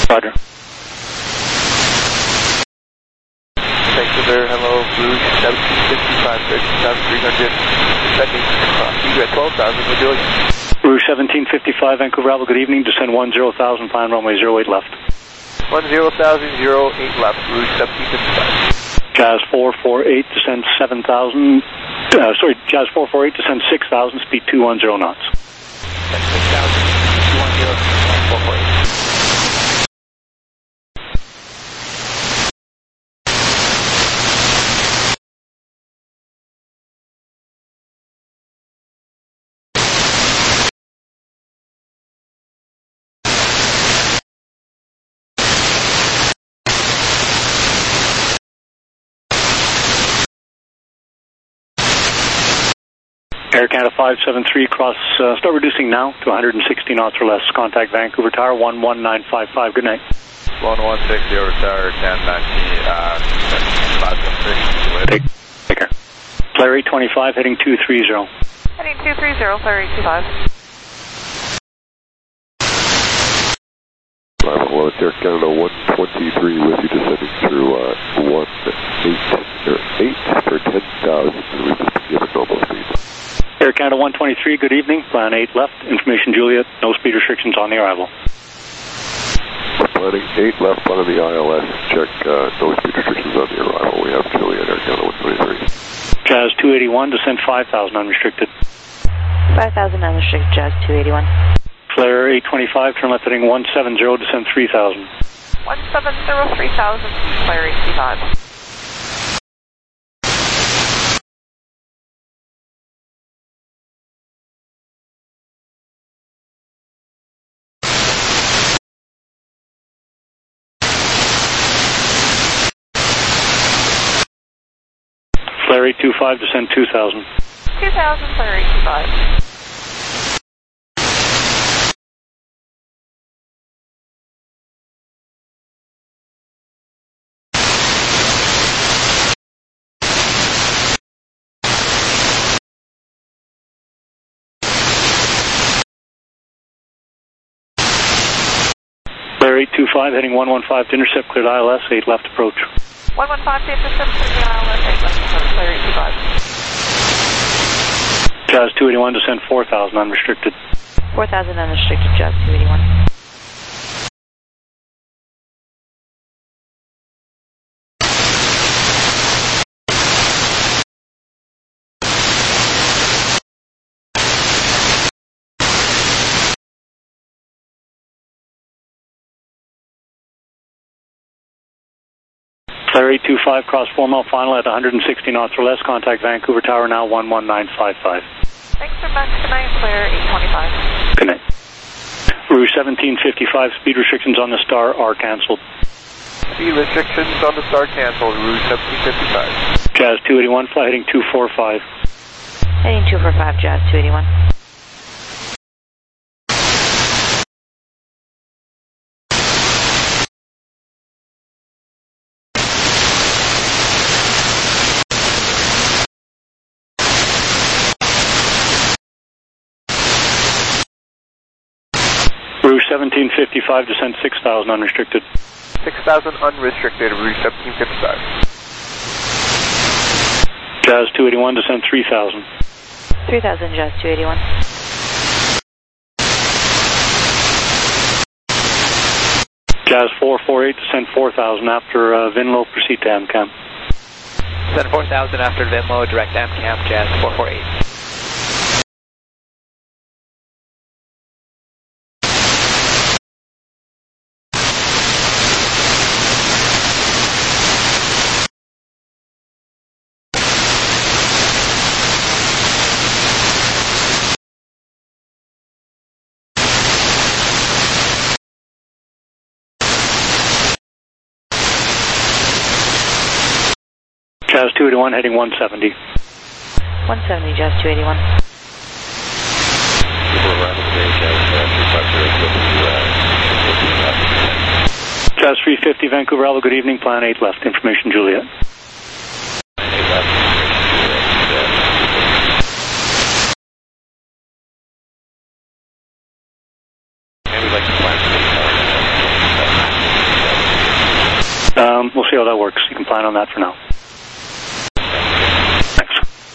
Roger. Vancouver, hello, Rouge 1755, 13,300, descending across you at 12,000, we're doing. Rouge 1755, Vancouver, Bravo, good evening, descend 10,000, plan runway 08 left. 10,000, 08 left, Rouge 1755. Jazz 448, descend 7,000, Jazz 448, descend 6,000, speed 210 knots. 6,000, 210, 448. Air Canada 573, cross, start reducing now to 160 knots or less. Contact Vancouver Tower 11955. Good night. 1160 over Tower 1090, Take care. Flare 825, heading 230. Heading 230, Flare 825. Well, it's Air Canada 123 with you descending through 188 for 10,000, so we've just been given normal speed. Air Canada 123, good evening. Plan 8 left. Information Juliet. No speed restrictions on the arrival. Planning 8 left on the ILS. Check no speed restrictions on the arrival. We have Juliet, Air Canada 123. Jazz 281, descend 5,000 unrestricted. 5,000 unrestricted, Jazz 281. Flare 825, turn left heading 170, descend 3,000. 170, 3,000, Flare 825. Flare 825, descend 2,000. 2,000, Flare 825. Flare 825, heading 115 to intercept, cleared ILS, 8 left approach. 115 to intercept, cleared ILS, 8 left approach, Flare 825. Jazz 281, descend 4,000 unrestricted. 4,000 unrestricted, Jazz 281. Flare 825, cross 4 mile final at 160 knots or less. Contact Vancouver Tower now 11955. Thanks so much. Good night, Flare 825. Good night. Rouge 1755, speed restrictions on the Star are cancelled. Speed restrictions on the Star canceled, Rouge 1755. Jazz 281, fly heading 245. Heading 245, Jazz 281. Rouge 1755, descend 6,000 unrestricted. 6,000 unrestricted, Rouge 1755. Jazz 281, descend 3,000. 3,000, Jazz 281. Jazz 448, descend 4,000 after Vinlo, proceed to AMCAM. Descend 4,000 after Vinlo, direct AMCAM, Jazz 448. Jazz 281, heading 170. 170, Jazz 281. Jazz 350, Vancouver Alpha, good evening, plan 8 left, information Juliet. we'll see how that works. You can plan on that for now. Thanks.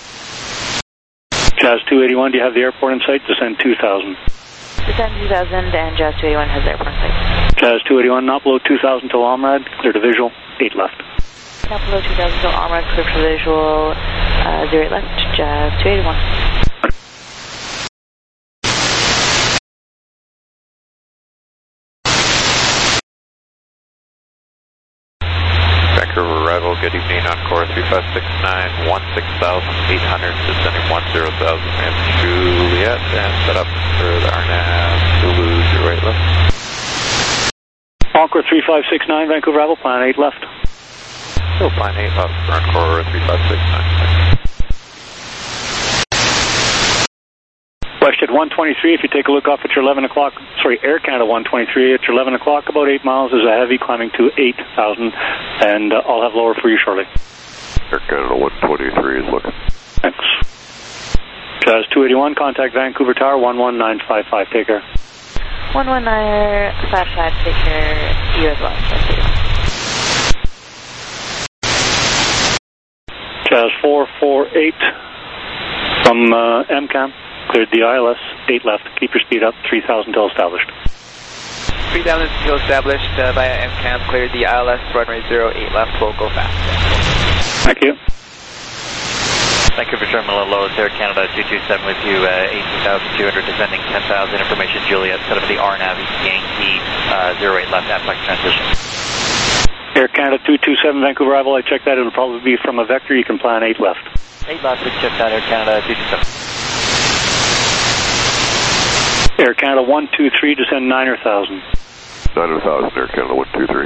Jazz 281, do you have the airport in sight? Descend 2000. Descend 2000 and Jazz 281 has airport in sight. Jazz 281, not below 2000 till Omrad, clear to visual, 8 left. Not below 2000 till Omrad, clear for visual, 08 left, Jazz 281. Vancouver arrival, good evening, Encore 3569, 16,800, descending 10,000, and Juliet, and set up for the RNAV, Zulu 08 left. Encore 3569, Vancouver arrival, plan 8 left. So plan 8 left for Encore 3569. WestJet 123, if you take a look off at your 11 o'clock, sorry, Air Canada 123, at your 11 o'clock, about 8 miles is a heavy climbing to 8,000, and I'll have lower for you shortly. Air Canada 123 is looking. Thanks. Jazz 281, contact Vancouver Tower 11955, take care. 11955, take care, you as well. Jazz 448 from MCAM. Cleared the ILS, 8 left. Keep your speed up, 3,000 till established. 3,000 till established via MCAM, cleared the ILS, runway 08 left, we'll go fast. Thank you. Vancouver Terminal Low, Air Canada 227 with you, 18,200, descending 10,000, information Juliet, set up the RNAV, Yankee, 08 left, apex transition. Air Canada 227, Vancouver arrival, I checked that, it'll probably be from a vector, you can plan 8 left. 8 left, we checked out Air Canada 227. Air Canada 123, descend 9,000. 9,000, Air Canada 123.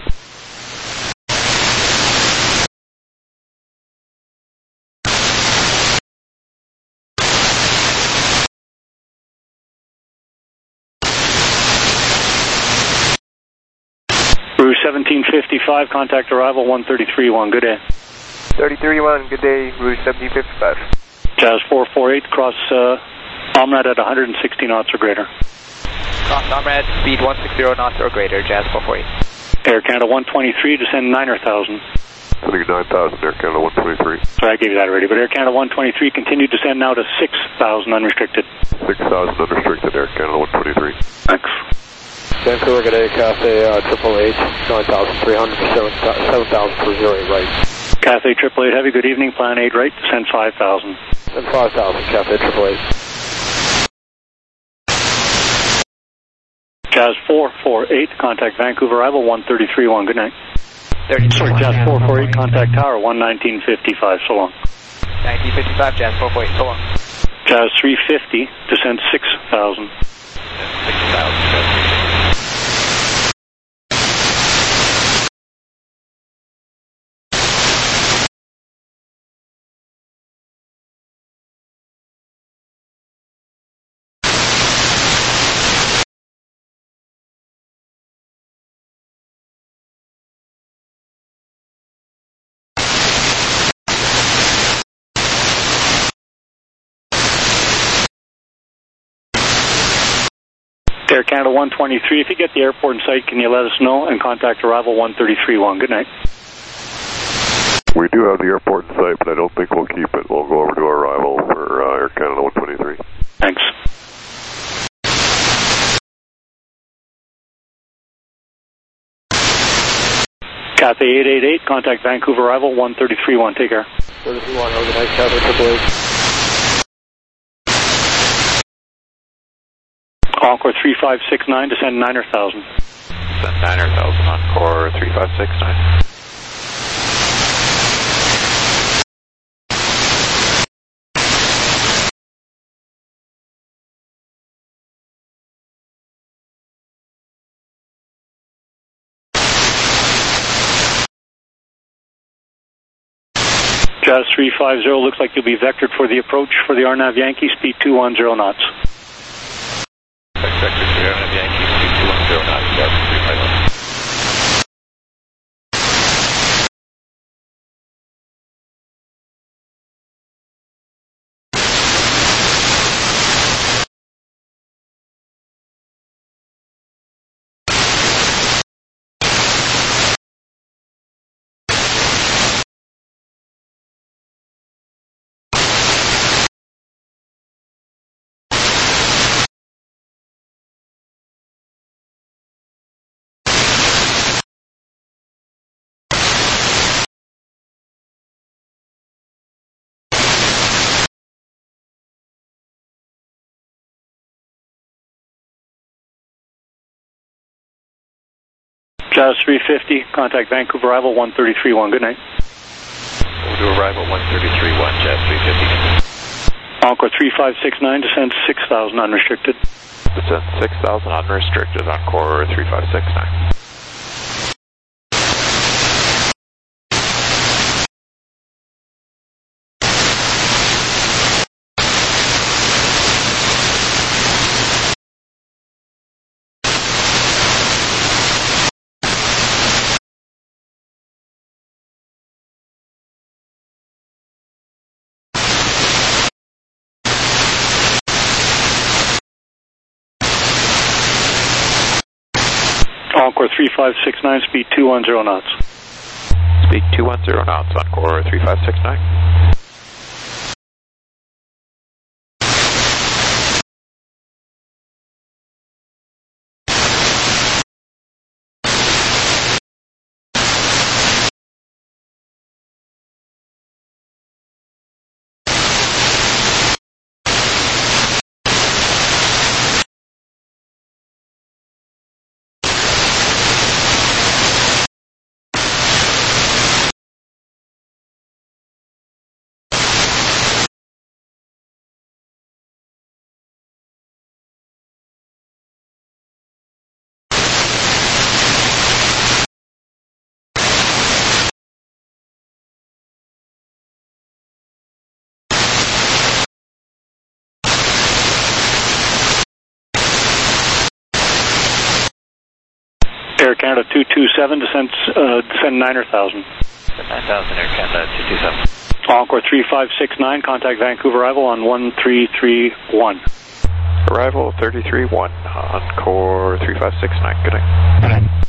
Rouge 1755, contact arrival 133-1, good day. 33-1, good day, Rouge 1755. Jazz 448, cross Omrad at 160 knots or greater. Cross Omrad, speed 160 knots or greater, Jazz 448. Air Canada 123, descend 9,000. Sending 9,000, Air Canada 123. Sorry, I gave you that already, but Air Canada 123, continue descend now to 6,000 unrestricted. 6,000 unrestricted, Air Canada 123. Thanks. Vancouver, good day, Cathay 888, 9,300, 7,000 for 08 right. Cathay 888 Heavy, good evening, plan 8 right, descend 5,000. And 5,000, Cathay 888. Jazz 448, contact Vancouver arrival 133-1, good night. Sorry, Jazz 448, contact tower 11955, so long. 1955, Jazz 448, so long. Jazz 350, descend 6,000. 6,000. Air Canada 123, if you get the airport in sight, can you let us know and contact arrival 133-1. Good night. We do have the airport in sight, but I don't think we'll keep it. We'll go over to our arrival for Air Canada 123. Thanks. Cathay 888, contact Vancouver arrival 133-1. Take care. 33-1, overnight, Cathay 888. Encore 3569, descend 9,000. Descend 9,000, Encore 3569. Jazz 350, looks like you'll be vectored for the approach for the RNAV Yankee, speed 210 knots. Vector 300 Yankee, speed 210 knots, Jazz 350. Jazz 350, contact Vancouver arrival 1331. Good night. We'll do arrival 1331, Jazz 350. Encore 3569, descend 6,000 unrestricted. Descend 6,000 unrestricted, Encore 3569. Encore 3569, speed 210 knots. Speed 210 knots, Encore 3569. Air Canada 227, descend 9,000. 9,000, Air Canada 227. Encore 3569, contact Vancouver arrival on 1331. Arrival 331, Encore 3569. Good night. Good night.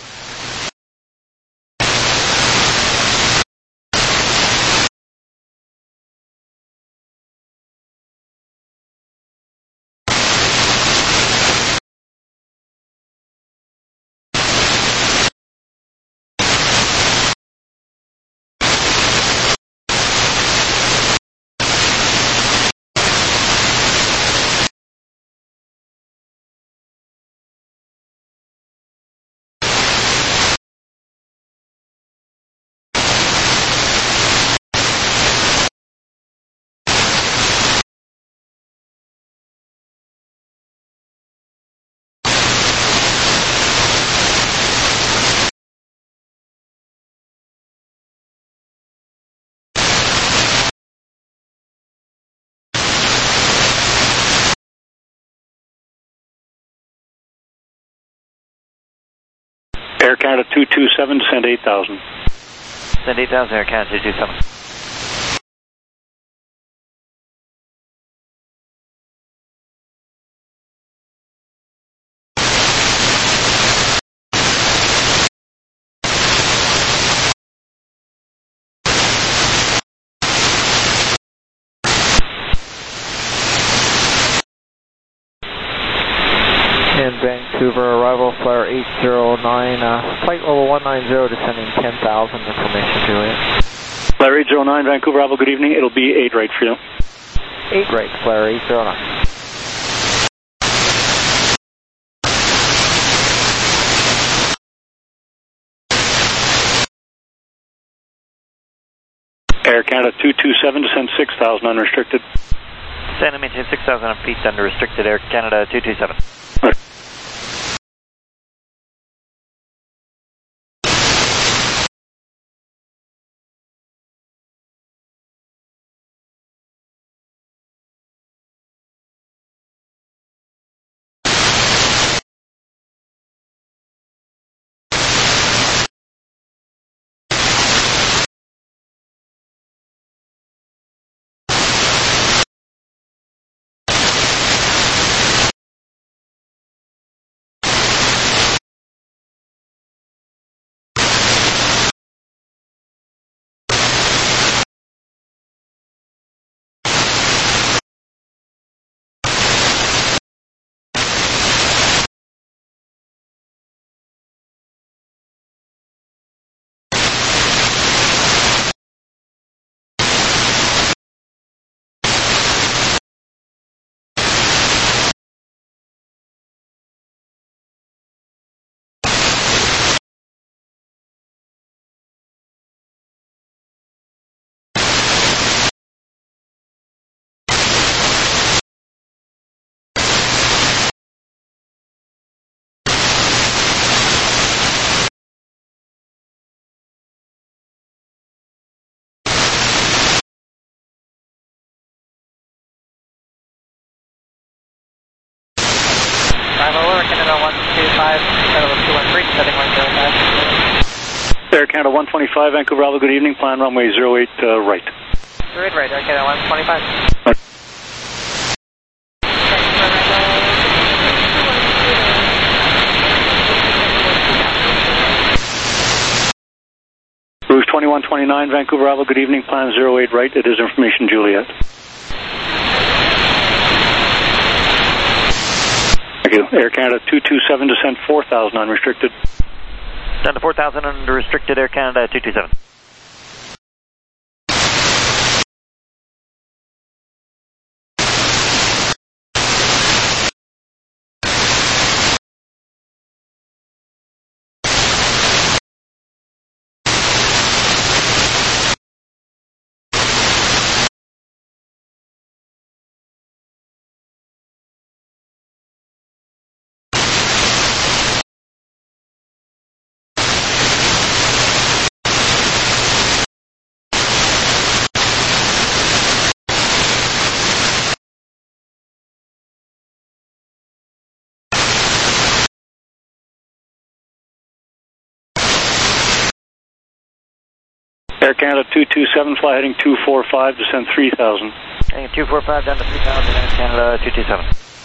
Air Canada 227, descend 8,000. Descend 8,000, Air Canada 227. In Vancouver, arrival flare 809, flight level 190, descending 10,000, information Juliet. Flare 809, Vancouver arrival, good evening. It'll be 8 right for you. 8 right, flare 809. Air Canada 227, descend 6,000 unrestricted. Descend and maintain 6,000 feet under restricted, Air Canada 227. Right. Air Canada 125, Vancouver Alpha, good evening. Plan runway 08 right. 08 right, Air Canada 125. Rouge 2129, Vancouver Alpha, good evening. Plan 08 right. It is information Juliet. Thank you. Air Canada 227, descent 4,000 unrestricted. Down to 4,000 unrestricted, Air Canada 227. Air Canada 227, fly heading 245, descent 3,000. Heading 245 down to 3,000, Air Canada 227.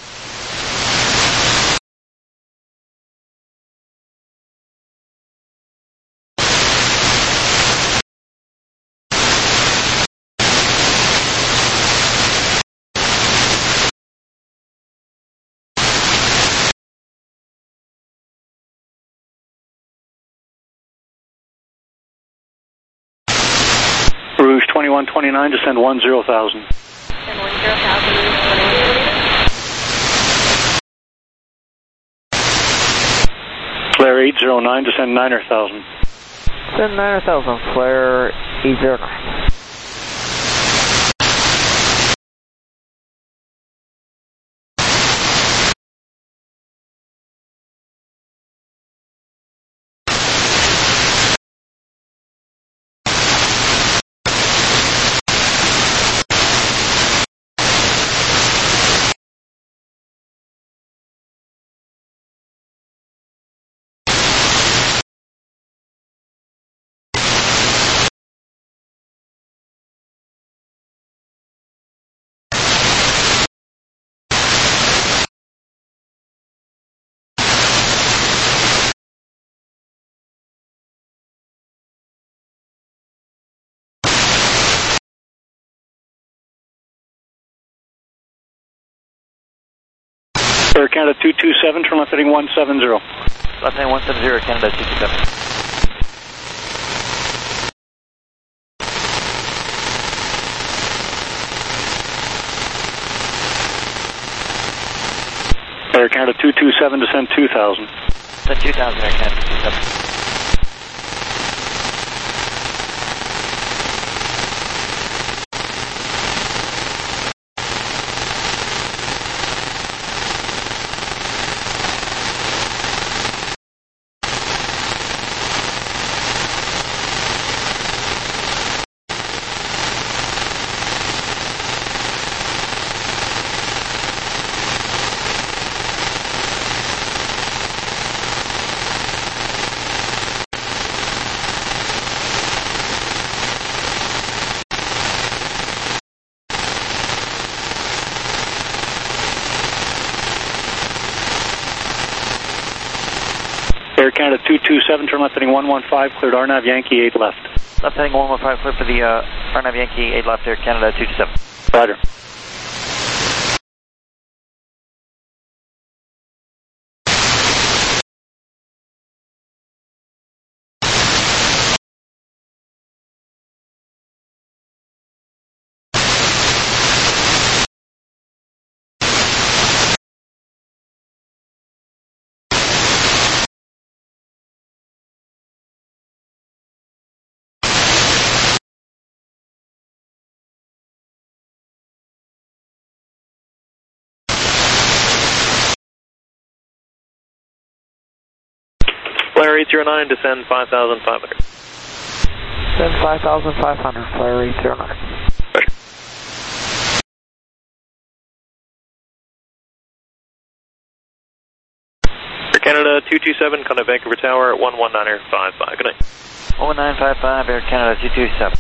Rouge 2129, descend 10,000. Descend 10,000. Flare 809, descend 9,000. Descend 9,000, flare 809. Air Canada 227, turn left heading 170. Left heading 170, Air Canada 227. Air Canada 227, descend 2,000. Descend 2,000, Air Canada 227. Air Canada 227, turn left heading 115, cleared RNAV Yankee 8 left. Left heading 115, clear for the RNAV Yankee 8 left, Air Canada 227. Roger. Flare 809, descend 5,500. Descend 5,500, flare 809. Canada 227, contact Vancouver Tower, 11955. Good night. 1955, Air Canada 227.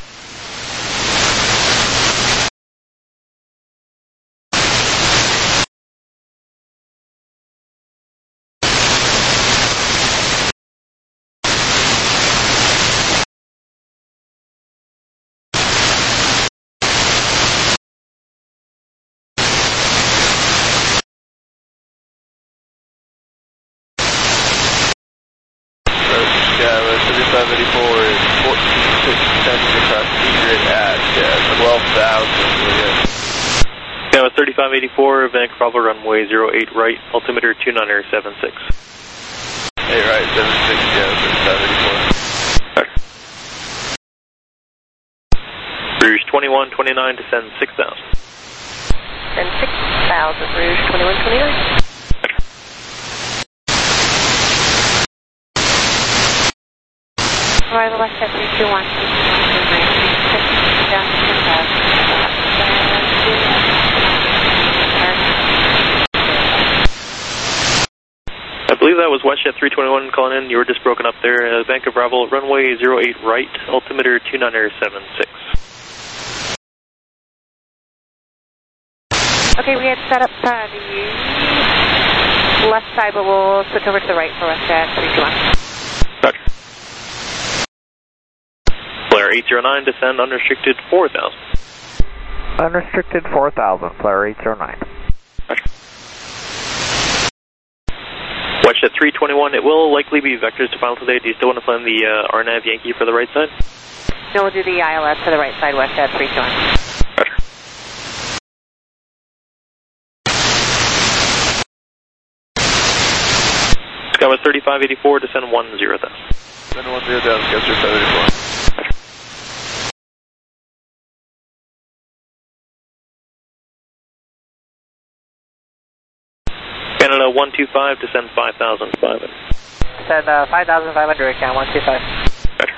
Now 3584, Vancouver Bravo runway 08 right, altimeter 2976. 8 right, 76, yeah, 3584. Rouge 2129, descend 6000. Then 6,000, Rouge 2129. Arrival left at 321. I believe that was WestJet 321 calling in. You were just broken up there. Vancouver Bravo, runway 08 right, altimeter 2976. Okay, we had set up the left side, but we'll switch over to the right for WestJet 321. Roger. Flare 809, descend unrestricted 4000. Unrestricted 4,000, flare 809. Roger. WestJet 321, it will likely be vectors to final today. Do you still want to plan the RNAV Yankee for the right side? No, we'll do the ILS for the right side, WestJet 321. Roger. Skywest 3584, descend 10,000. Descend 10,000, Skywest 3584. Canada 125, descend 5,500. Descend 5,500, Canada 125. Roger.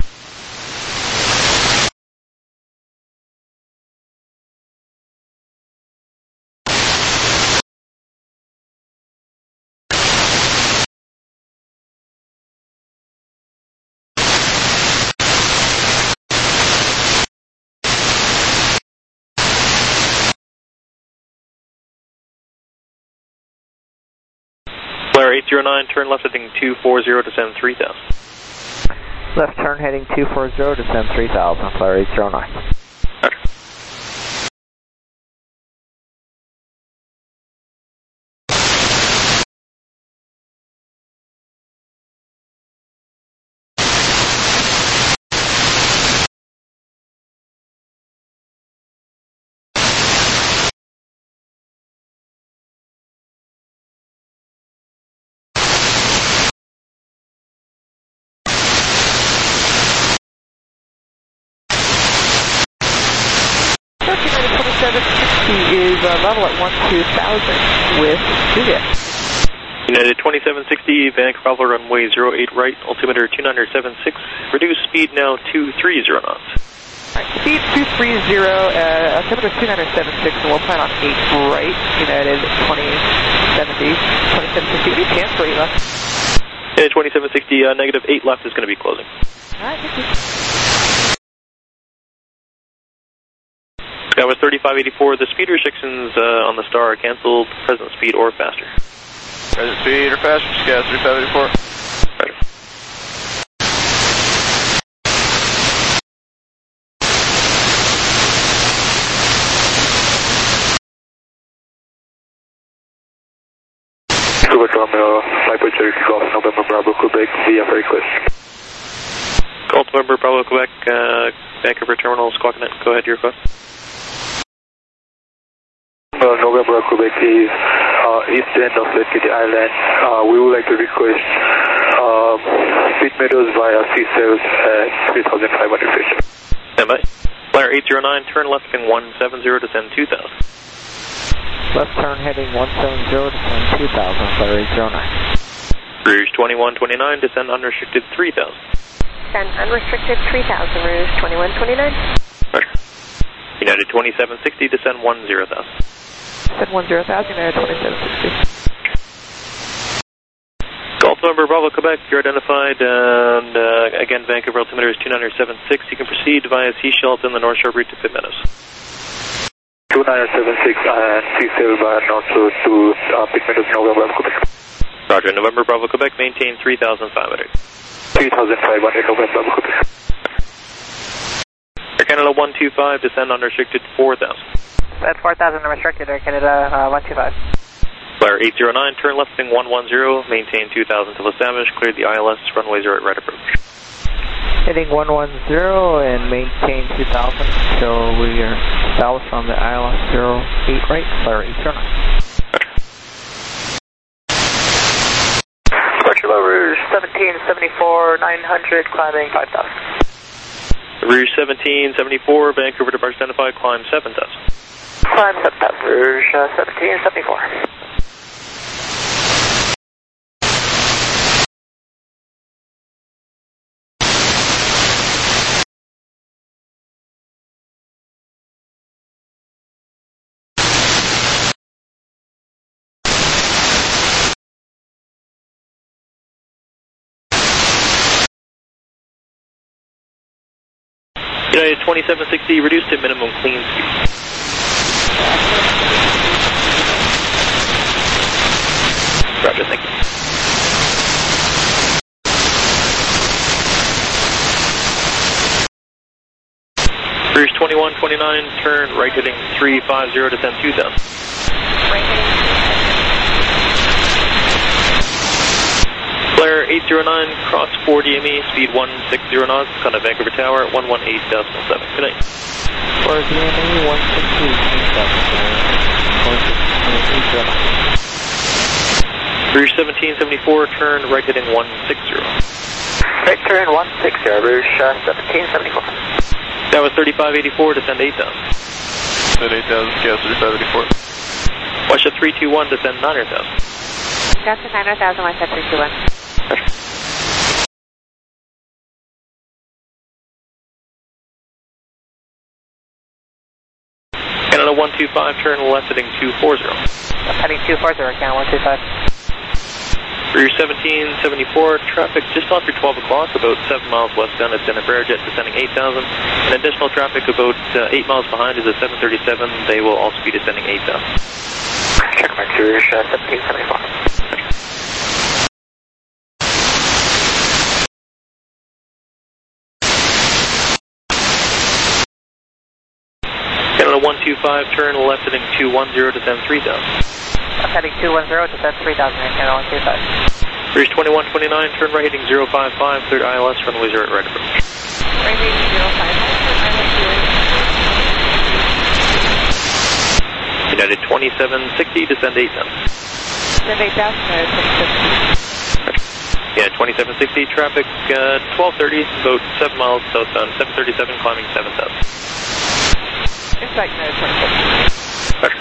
Flare 809, turn left heading 240, descend 3000. Left turn heading 240, descend 3,000, flare 809. Roger. Is level at 12,000 with Juliet. United 2760, Vancouver Bravo runway 08 right, altimeter 2976. Reduce speed now 230 knots. Right, speed 230, altimeter 2976, and we'll plan on 8 right, United 2070, 2760. Any chance for 8 left? United 2760, negative 8 left is going to be closing. Alright, thank you. Skywest 3584, the speed restrictions on the star are canceled, present speed or faster. Present speed or faster, Skywest 3584. Right. Quebec Terminal, Flight Cherokee Golf, November Bravo, Quebec, via request. Golf November Bravo, Quebec, Vancouver Terminal, Squawk Net. Go ahead, your request. November Quebec is east end of Lake Kitty Island. We would like to request speed meadows via C-Cells at 3,500 feet. Stand by. Flyer 809, turn left heading 170, descend 2,000. Left turn heading 170, descend 2,000, flare 809. Rouge 2129, descend unrestricted 3,000. Descend unrestricted 3,000, Rouge 2129. Roger. United 2760, descend 10,000. Descend 10,000, United 2760. Golf November Bravo Quebec, you're identified, and again, Vancouver altimeter is 2976. You can proceed via Seashell in the North Shore route to Pitt Meadows. 2976 and Seashell via North Shore to Pitt Meadows, November Bravo Quebec. Roger, November Bravo Quebec, maintain 3,500. 3,500, November Bravo Quebec. Air Canada 125, descend unrestricted 4,000. At 4,000 unrestricted, Air Canada 125. Flyer 809, turn left heading 110, maintain 2,000 till established, cleared the ILS, runway 08 right approach. Heading 110 and maintain 2,000 until we are established on the ILS 08 right, Flyer 809. Departure Rouge 1774, 900, climbing 5,000. Rouge 1774, Vancouver departure identified, climb 7,000. Climb 7,000, Rouge 1774. United 2760, reduced to minimum clean speed. Roger, thank you. Rouge 2129, turn right heading 350, descend 2,000. Right heading. Flare 809, cross 4DME, speed 160 knots, contact Vancouver Tower, 118.7. Good night. 4DME 160, Rouge 1774, turn right heading 160. Right turn 160, Rouge 1774. That was 3584, descend 8,000. Descend 8,000, gas 3584. Westjet 321, descend 9,000. Gas to 9,000, Westjet 321. Canada 125, turn left heading 240. Heading 240, Canada 125. Rouge 1774, traffic just after 12 o'clock, about 7 miles westbound at Denver Airjet, descending 8,000. And additional traffic about 8 miles behind is a 737. They will also be descending 8,000. Check mark, Rouge 1774. Canada 125, turn left heading 210, descend 3,000. Heading 210, descend 3,000, Canada 125. Rouge 2129, turn right heading 055, cleared ILS, runway 08 right approach. Right heading 055, United 2760, descend 8,000. descend 8,000, Yeah, 2760, traffic 1230, about 7 miles southbound, 737, climbing 7,000. Insight United 26. Roger.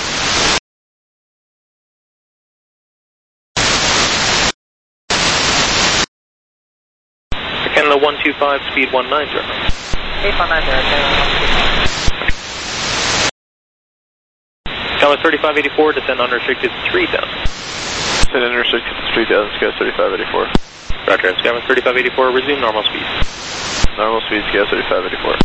Canada 125, speed 190. 8190, Canada 3584, descend unrestricted 3,000. Descend unrestricted 3,000, gas 3584. Roger, Skyline 3584, resume normal speed. Normal speed, gas 3584.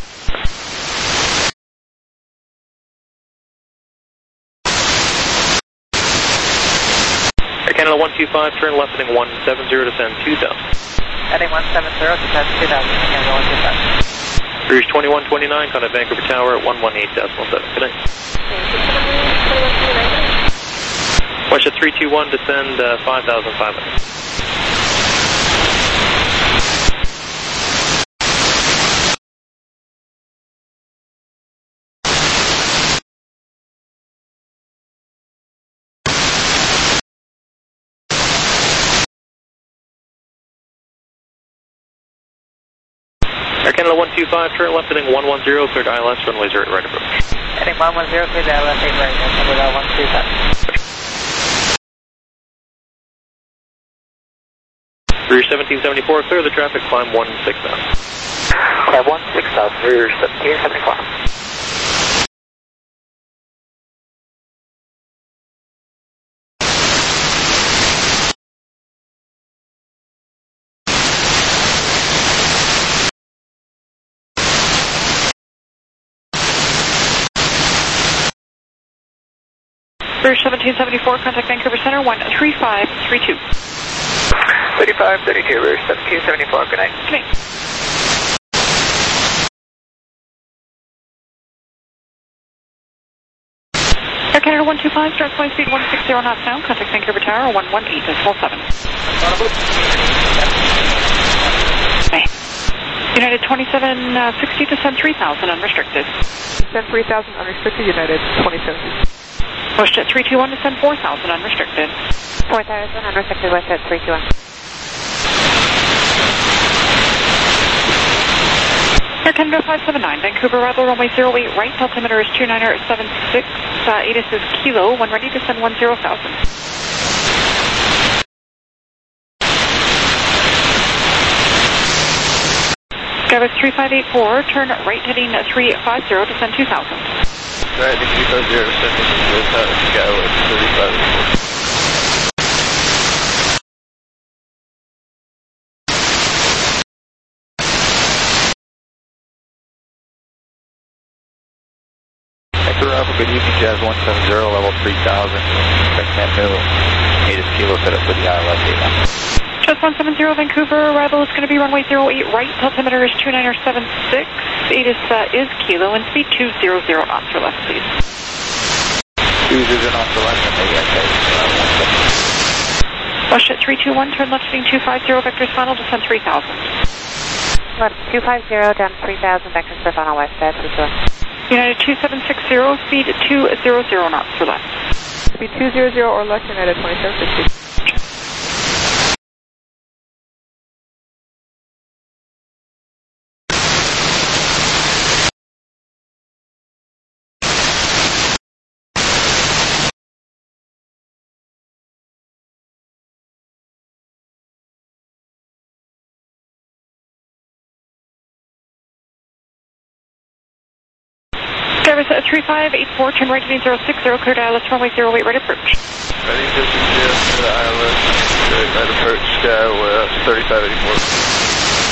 Air Canada 125, turn left heading 170, descend 2,000. Heading 170, descend 2,000, Canada 125. Rouge 2129, contact Vancouver Tower at 118.7. Good night. Westjet 321, descend 5,500. Air Canada 125, turn left heading 110, cleared ILS, runway 08 right approach. Heading 110, cleared ILS 8 right, Canada 125. Rouge 1774, clear the traffic, climb 16,000. Climb 16,000, Rouge 1774. Rouge 1774, contact Vancouver Center, 13532. 3532, Rouge 1774, good night. Good night. Air Canada 125, start flight speed 160 knots now, contact Vancouver Tower, 118.7. Okay. United 2760, descend 3000, unrestricted. Descend 3000, unrestricted, United 2760. WestJet 321, descend 4,000, unrestricted. 4,000, unrestricted, WestJet 321. Air Canada 579, Vancouver, arrival runway 08 right, altimeter is 2976, ATIS is Kilo, when ready, descend 10,000. Skywest 3584, turn right heading 350, descend 2,000. Right, 350, descending Skywest 3584. Good evening, Jazz 170, level 3000, Sacramento, ATIS Kilo set up for the ILS data. Jazz 170, Vancouver, arrival is going to be runway 08 right, altimeter is 2976, ATIS is Kilo, and speed 200 knots or less, please. 200 knots or less, and maybe I say WestJet 321, turn left heading 250, vectors final, descend 3,000. Left 250, down 3,000, vectors for final, WestJet 321. United 2760, speed 200 knots or less. Speed 200 or less, United 2760. Skywest 3584, turn right heading 060, cleared ILS runway 08, right approach. Ready, distance to the ILS, right approach, Skywest 3584.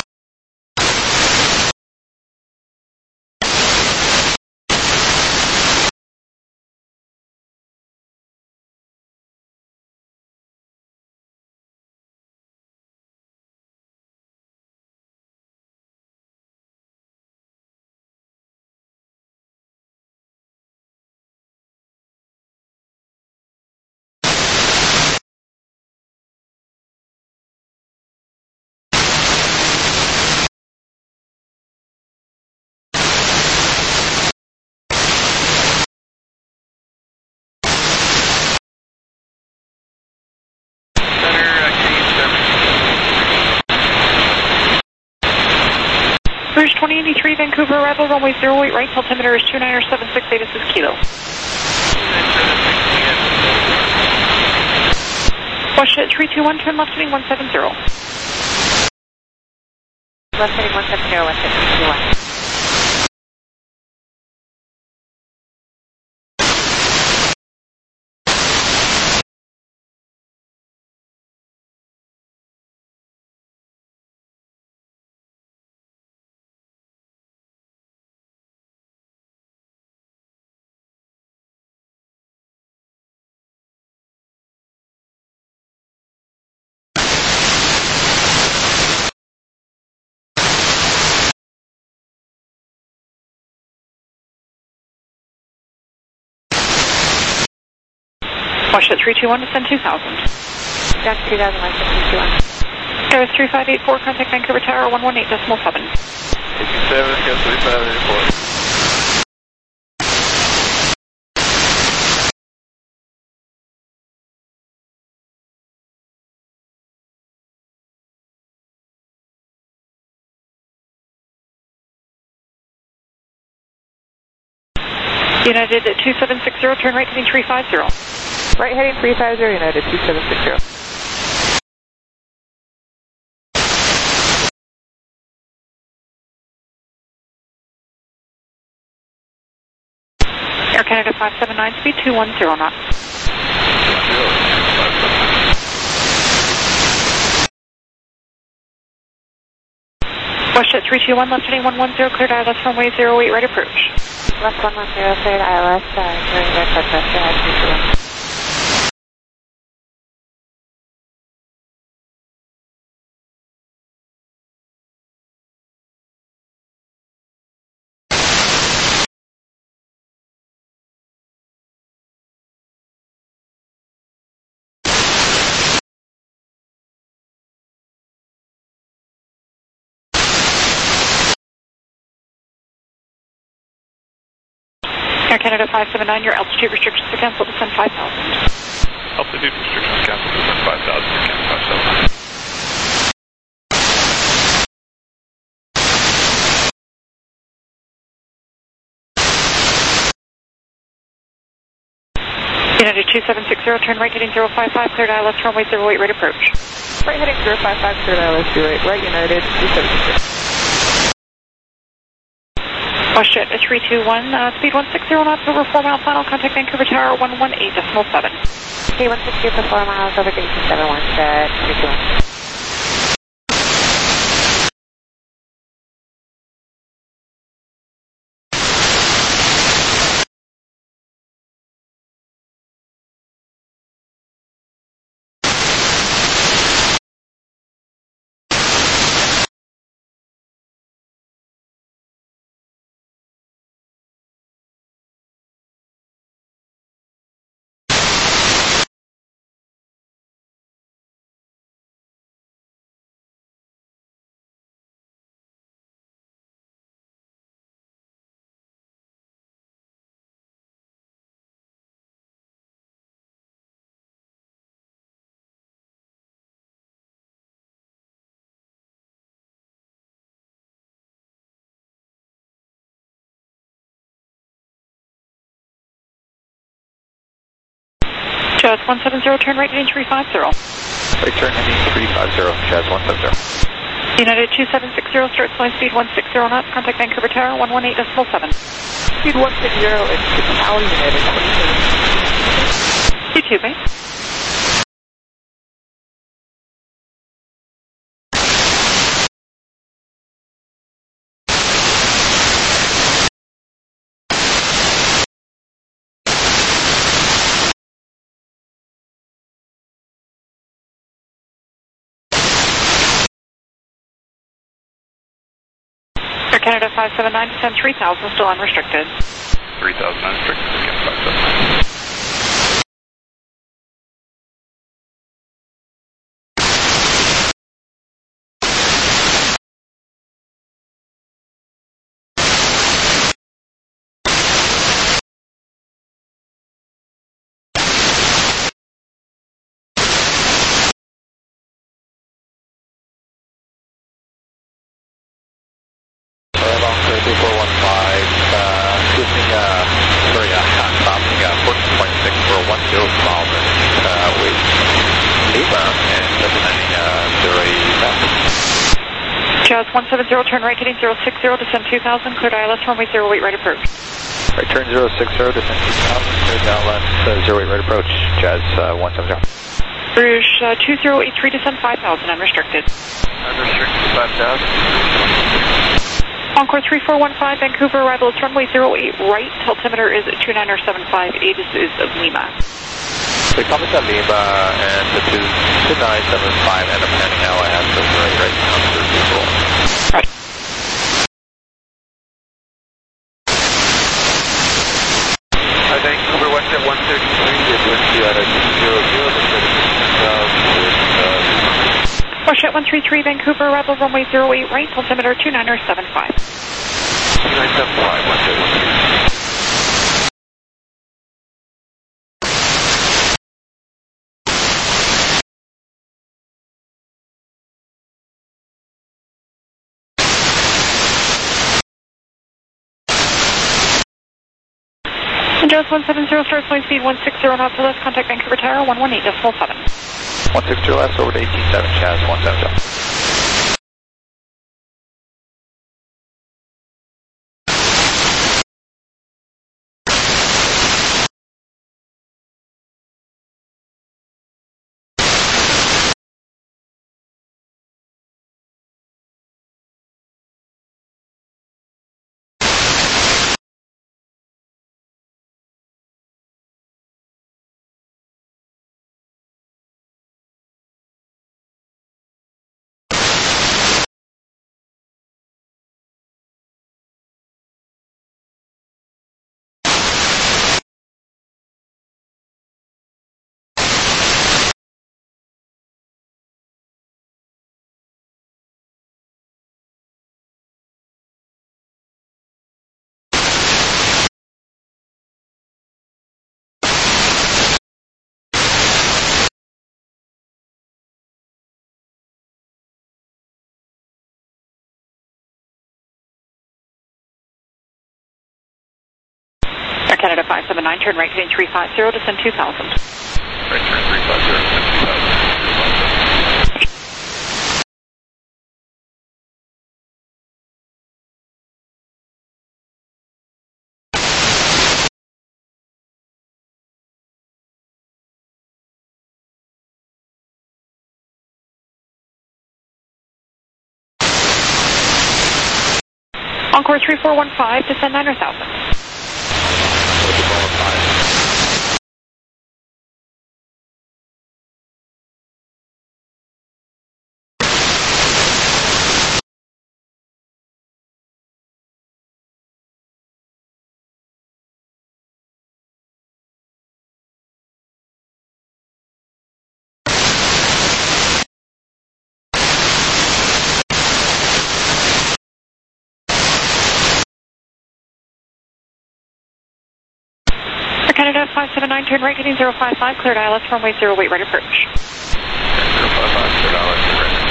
Rouge 2083, Vancouver, arrival runway 08 right, altimeter is 2976, ATIS is Kilo. WestJet 321, turn left heading 170. Left heading 170, WestJet 321. WestJet 321, descend 2,000. Down 2,000, WestJet 321. Skywest 3584, contact Vancouver Tower, 118.7. 87, Skywest 3584. United 2760, turn right heading 350. Right heading 350, United 2760. Air Canada 579, speed 210 knots. WestJet 321, left heading 110, cleared ILS runway 08, right approach. Left 110, cleared ILS, clearing right approach, WestJet 321. Air Canada 579, your altitude restrictions are canceled, descend 5,000. Altitude restrictions canceled, descend 5,000, again 5,000. United 2760, turn right heading 055, cleared ILS runway 08, right approach. Right heading 055, cleared ILS 08, right United 2760. WestJet 321, speed 160 knots over 4 mile final, contact Vancouver Tower 118.7. Okay, 160 for 4 miles over to 871, WestJet 321. Jazz 170, turn right heading 350. Right turn heading 350, Jazz 170. United 2760, start flying speed 160 knots, contact Vancouver Tower 118.7. Speed 160 and Tower United 2760. You too, mate. Air Canada 579, descend 3,000, still unrestricted. 3,000 unrestricted, again 5,000. Jazz 170, turn right heading 060, descend 2,000, cleared ILS runway 08, right approach. Right turn 060, descend 2,000, cleared ILS 08, right approach, Jazz 170. Rouge 2083, descend 5,000, unrestricted. Unrestricted 5,000. Encore 3415, Vancouver, arrival is runway 08, right, altimeter is 29075, ATIS is Lima. So coming to Lima and the 2975 and the pending LIS is right on 34. Right. Vancouver, WestJet 133, is with you at a 200, WestJet 133, Vancouver, arrival runway 08, right, altimeter 29075. 2975, WestJet 133. Jazz 170, start flying speed 160 knots or less, contact Vancouver Tower 118.7. 160 less over to 187, Jazz 170. Canada 579, turn right heading 350, descend 2000. Right turn 350, descend 2000. Encore 3415, descend 9,000. Canada 579, turn right heading 055, cleared ILS runway 08, right approach. 055, cleared ILS,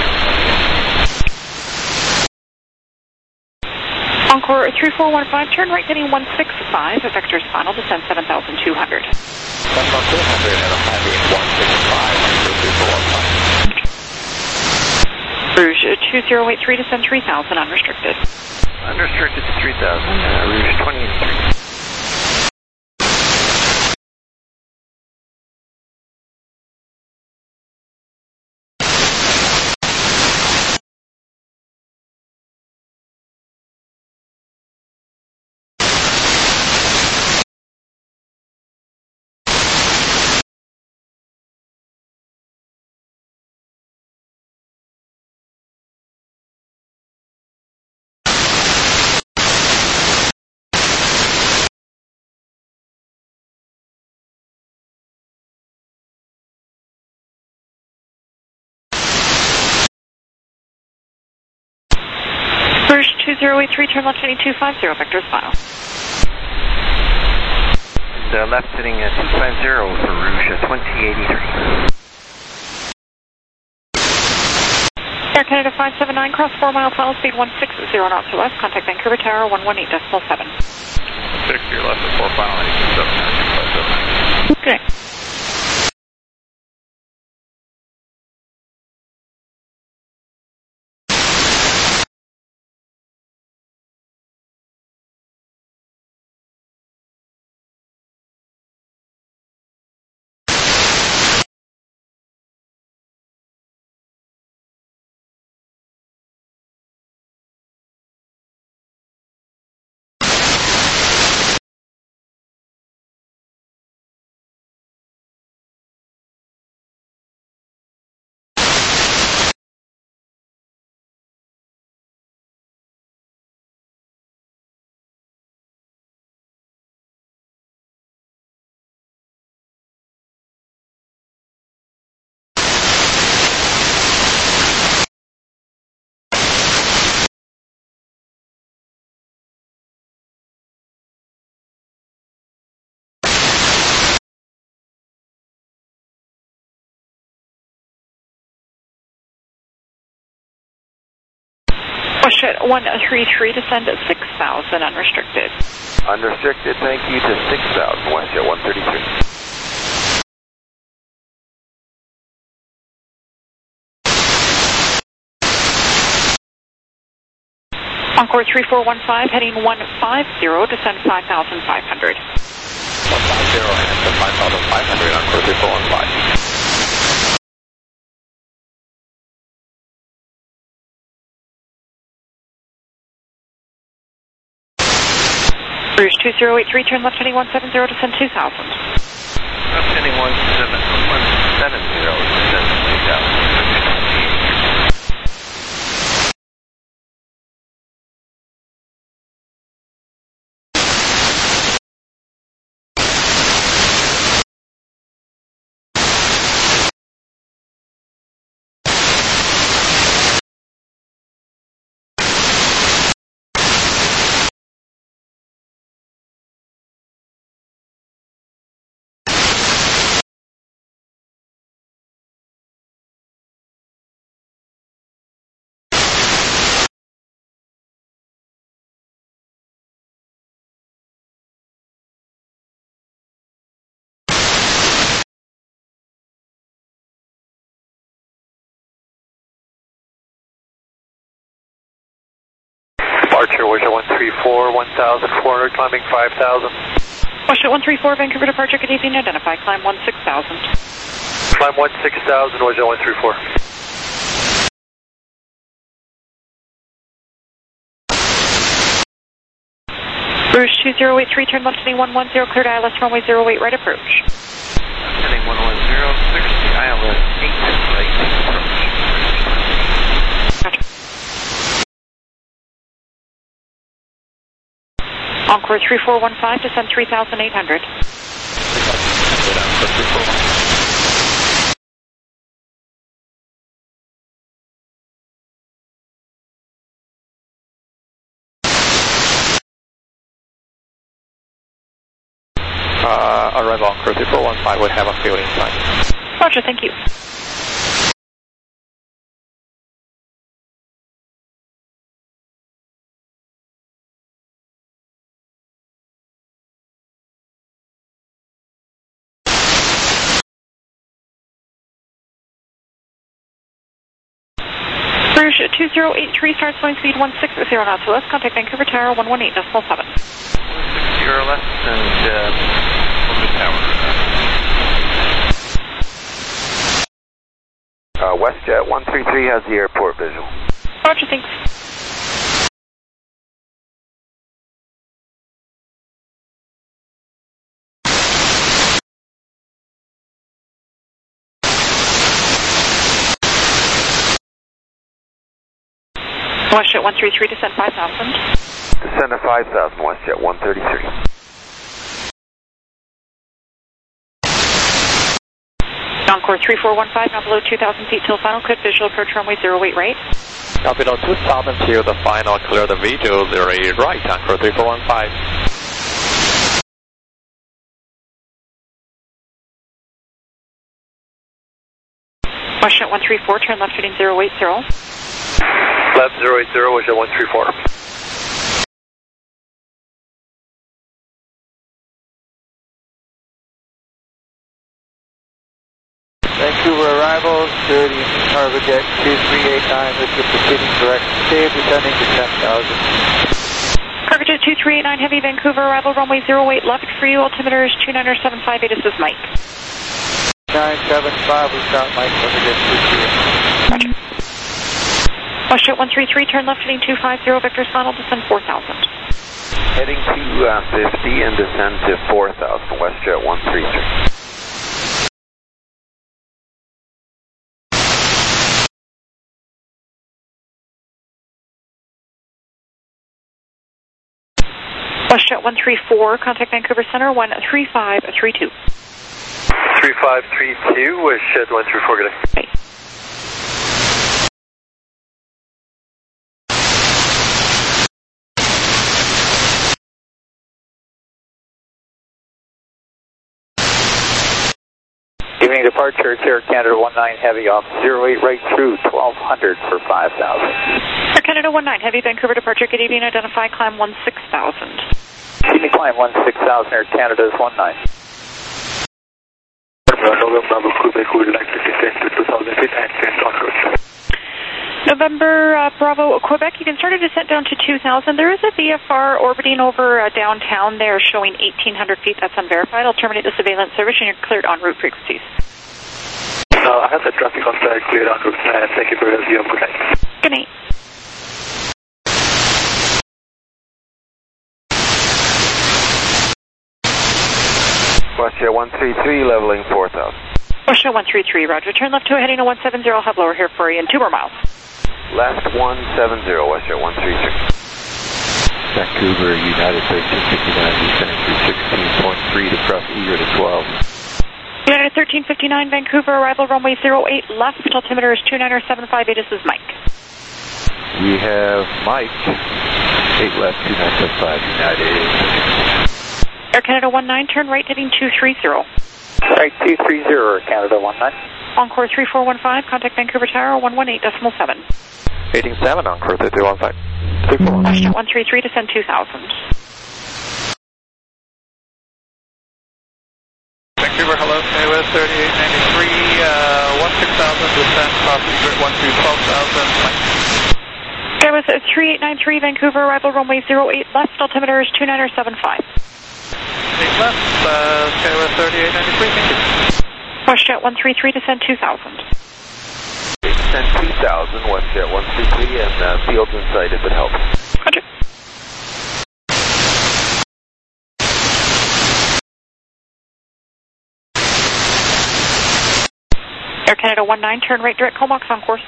right. Encore 3415, turn right heading 165, vectors final, descend 7,200. 7,200 and a heavy 165, Rouge 2083, descend 3,000, unrestricted. Unrestricted to 3,000, Rouge 2083. Rouge 2083, turn left heading 250, vectors final. Left heading 250 for Rouge 2083. Air Canada 579, cross 4 mile final, speed 160 knots or less, contact Vancouver Tower 118.7. 60 or less at 4 final, 827. Okay. WestJet 133, descend 6,000, unrestricted. Unrestricted, thank you, to 6,000, WestJet 133. Encore 3415, heading 150, descend 5,500. 150 and to 5,500, Encore 3415. Rouge 2083, turn left heading 170, descend 2,000. Left heading 170, descend 2,000. Departure, Wisha 134, 1,400, climbing 5,000. Wisha 134, Vancouver departure, good evening, identify, climb 16,000. Climb 16,000, Wisha 134. Bruce 2083, turn left heading 110, cleared ILS runway 08, right approach. Heading 110, 60, ILS 8, right approach. Gotcha. Encore 3415, descend 3,800. Arrival on crew 3415 would have a field inside. Roger, thank you. Bruce 2083, starts going speed 160 knots to left, contact Vancouver Tower 118.7. 60 left and on the tower. WestJet 133 has the airport visual. Roger, thanks. WestJet 133, descend 5,000. Descend to 5,000, WestJet 133. Encore 3415, now below 2,000 feet till final, clear visual approach runway 08 right. Now below 2,000 here, the final, clear the visual 08 right, Encore 3415. WestJet 134, turn left heading 080. Left 080, Wisha 134. Vancouver arrival, security cargo jet 2389 with the proceeding direct save, descending to 10,000. Cargo jet 2389, heavy Vancouver arrival, runway 08 left for you, altimeter is 29758, this is Mike. 975, we start Mike, cargo jet 2389. Roger. WestJet 133, turn left heading 250, Victor's final, descend 4,000. Heading 250 and descend to 4,000, WestJet 133. WestJet 134, contact Vancouver Center 13532. 3532, WestJet 134, good day. Right. Evening departure, Air Canada 19 Heavy off 08 right through 1200 for 5,000. Air Canada 19 Heavy, Vancouver departure, good evening, identify, climb 16,000. Evening climb 16,000, Air Canada is 19. November Quebec would like to descend to 2,000 feet and send on route. November Bravo Quebec, you can start a descent down to 2,000. There is a VFR orbiting over downtown there showing 1,800 feet. That's unverified. I'll terminate the surveillance service and you're cleared en route frequencies. I have the traffic on side cleared en route. Thank you for your help. Good night. Good night. WestJet 133, leveling 4,000. WestJet 133, roger. Turn left to a heading to 170. I'll have lower here for you in 2 more miles. Left 170, WestJet 133. Vancouver, United 1359, descending through 16.3 to cross eager to 12. United 1359, Vancouver, arrival runway 08 left, altimeter is 29758, this is Mike. We have Mike, 8 left, 2975, United. Air Canada 19, turn right heading 230. Right, 230, Air Canada 19. Encore 3415, contact Vancouver Tower 118.7. 187 on crew 3315. WestJet 133, descend 2,000. Vancouver, hello, AOS 3893, 16,000, descend, cross secret 1 through 12,000, Mike. That was 3893, 3893, Vancouver, arrival runway 08 left, altimeter is 2975. 8 left, Skywest 3893, thank you. WestJet 133, descend 2000. Descend 2000, WestJet 133, and fields in sight if it helps. Roger. Air Canada 19, turn right, direct Comox on course.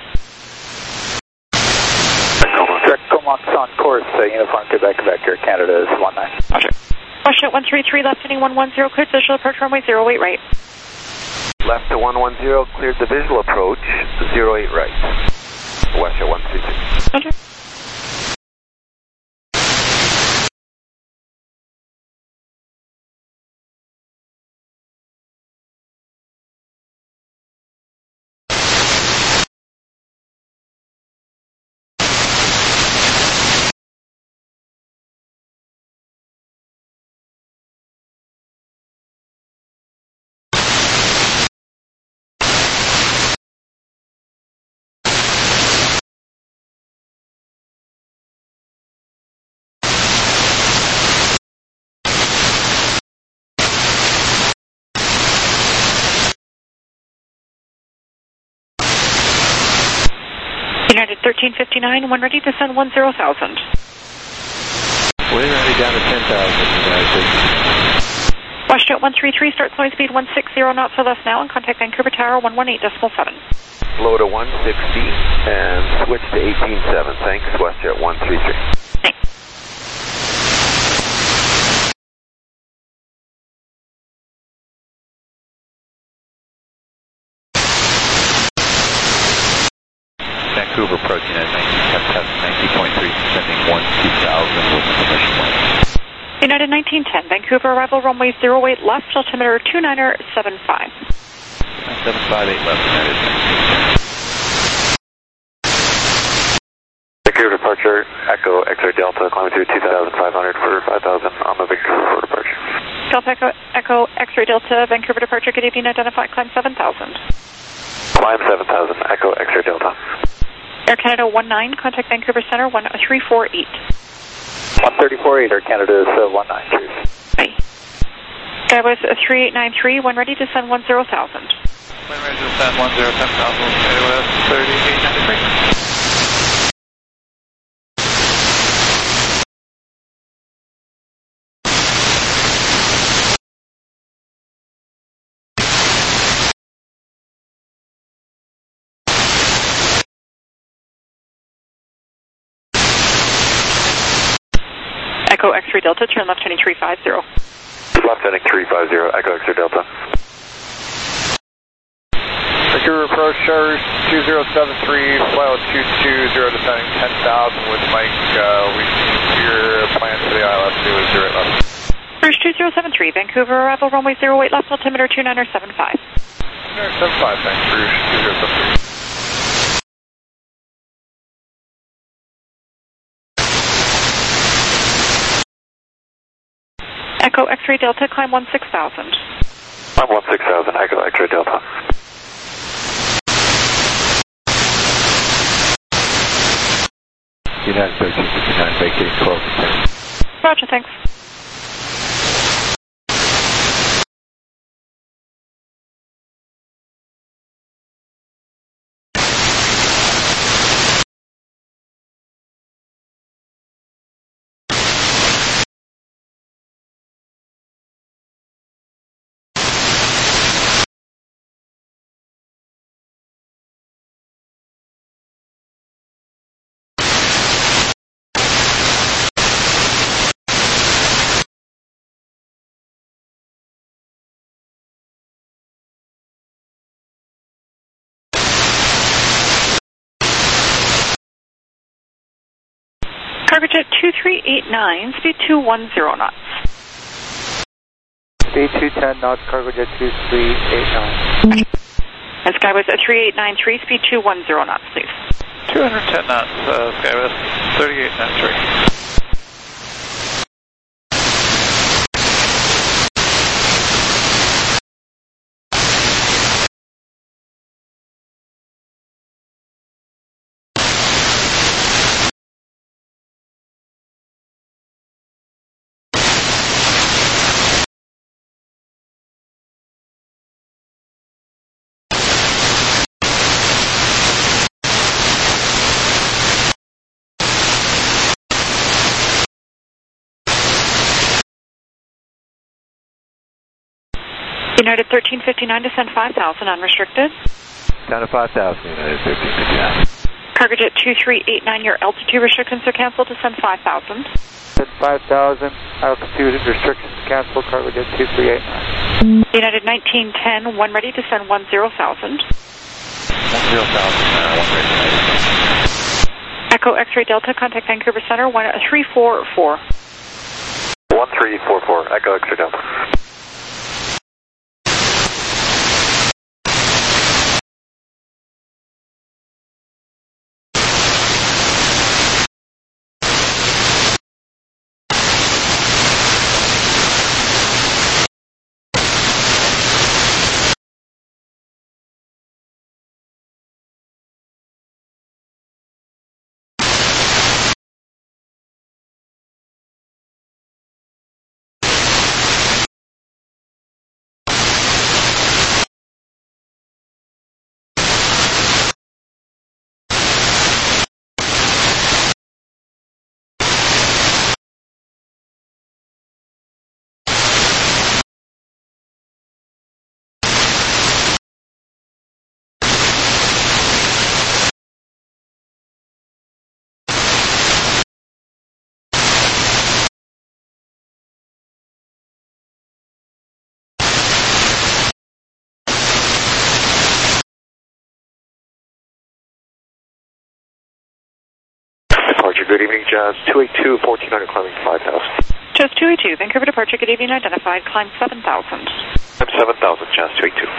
Direct Comox on course, Uniform Quebec, Air Canada is 19. Roger. WestJet 133, left heading 110, cleared visual approach runway 08 right. Left to 110, cleared the visual approach, 08 right. WestJet 133. Roger. United 1359, when ready to send 10,000. We're ready down to 10,000, United. WestJet 133, start slowing speed 160 knots or less now, and contact Vancouver Tower 118.7. Slow to 160 and switch to 18.7. Thanks, WestJet 133. Thanks. Vancouver approaching at 90.3, descending 2000 with permission wind. United 1910, Vancouver, arrival runway 08 left, altimeter 2975. 758 left, United. Vancouver departure, Echo X-ray Delta, climbing through 2,500 for 5,000 on the Vancouver for departure. Delta Echo X-ray Delta, Vancouver departure, good evening, identify, climb 7,000. Climb 7,000, Echo X-ray Delta. Air Canada 19, contact Vancouver Center 1348. 1348, Air Canada is 193. Bye. That was 3893, when ready to send 10,000. When ready to send 10,000, Skywest 3893. Echo X-ray Delta, turn left heading 350. Left heading 350, Echo X-ray Delta. Vancouver approach, charge 2073, flight 220, descending 10,000 with Mike. We see your plans for the ILS 2 is 0 left. Bruce 2073, Vancouver, arrival runway 08 left, altimeter 2975. 2975, thanks, Bruce 2073. Echo X-ray Delta, climb 16,000. Climb 16,000, Echo X-ray Delta. United 1359, vacating 12 to 10. Roger, thanks. Cargojet 2389, speed 210 knots. Speed 210 knots, Cargojet 2389. And Skywest 3893, speed 210 knots, please. 210 knots, Skywest 3893. United 1359, descend 5,000, unrestricted. Down to 5,000, United 1359. Cargojet 2389, your altitude restrictions are canceled, descend 5,000. Descend 5,000, altitude restrictions canceled, Cargojet 2389. United 1910, one ready, descend 10,000. 10,000, one ready. Echo X-ray Delta, contact Vancouver Center, 1344. 1344, Echo X-ray Delta. Good evening, Jazz 282, 1400, climbing 5,000. Jazz 282, Vancouver departure, good evening, identified, climb 7,000. Climb 7,000, Jazz 282.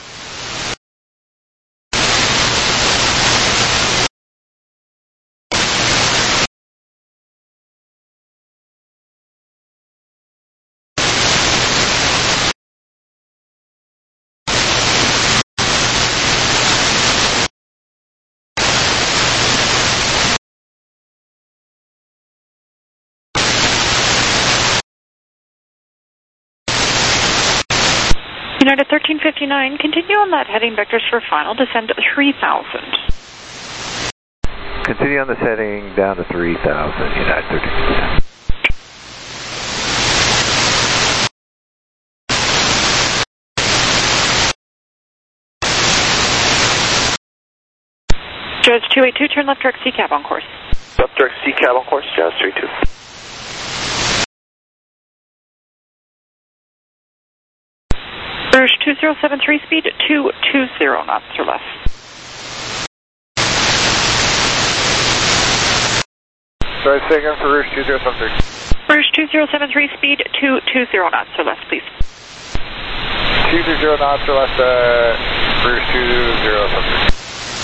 United 1359, continue on that heading vectors for final, descend 3,000. Continue on this heading down to 3,000, United 1359. Jazz 282, turn left direct C cab on course. Left direct C cab on course, Jazz 282. Rouge 2073, speed 220 knots or less. Sorry, say again for Rouge 2073. Rouge 2073, speed 220 knots or less, please. 220 knots or less, Rouge 2073.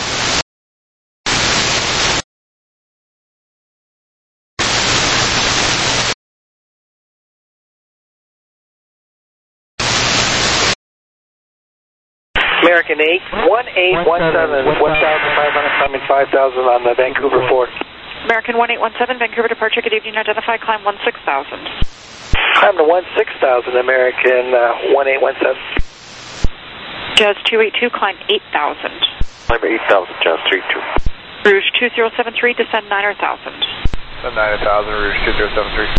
American 81817, 1,500, climbing 5,000 on the Vancouver Fort. American 1817, Vancouver departure, good evening, identify, climb 16,000. Climb to 16,000, American 1817. Jazz 282, climb 8,000. Climb 8,000, Jazz 32. Rouge 2073, descend 9,000. Descend 9,000, Rouge 2073.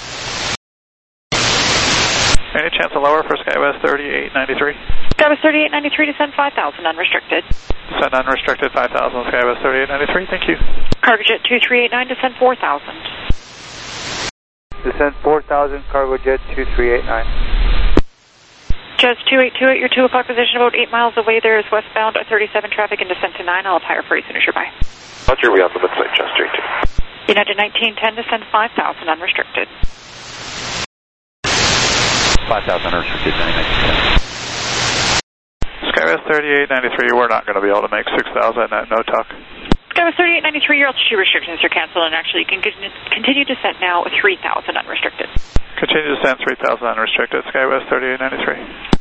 Any chance of lower for Skywest 3893? Skywest 3893, descend 5,000, unrestricted. Descend unrestricted 5,000, Skywest 3893, thank you. Cargojet 2389, descend 4,000. Descend 4,000, Cargojet 2389. Jazz 282 at your 2 o'clock position, about 8 miles away. There is westbound 37 traffic and descend to 9. I'll higher for you as soon as you're by. Roger, we have the website, Jazz 32. United 1910, descend 5,000, unrestricted. 5,000 unrestricted, 1910. Skywest 3893, we're not going to be able to make 6,000 at no tuck. Skywest 3893, your altitude restrictions are canceled, and actually you can continue descent now 3,000 unrestricted. Continue descent 3,000 unrestricted, Skywest 3893.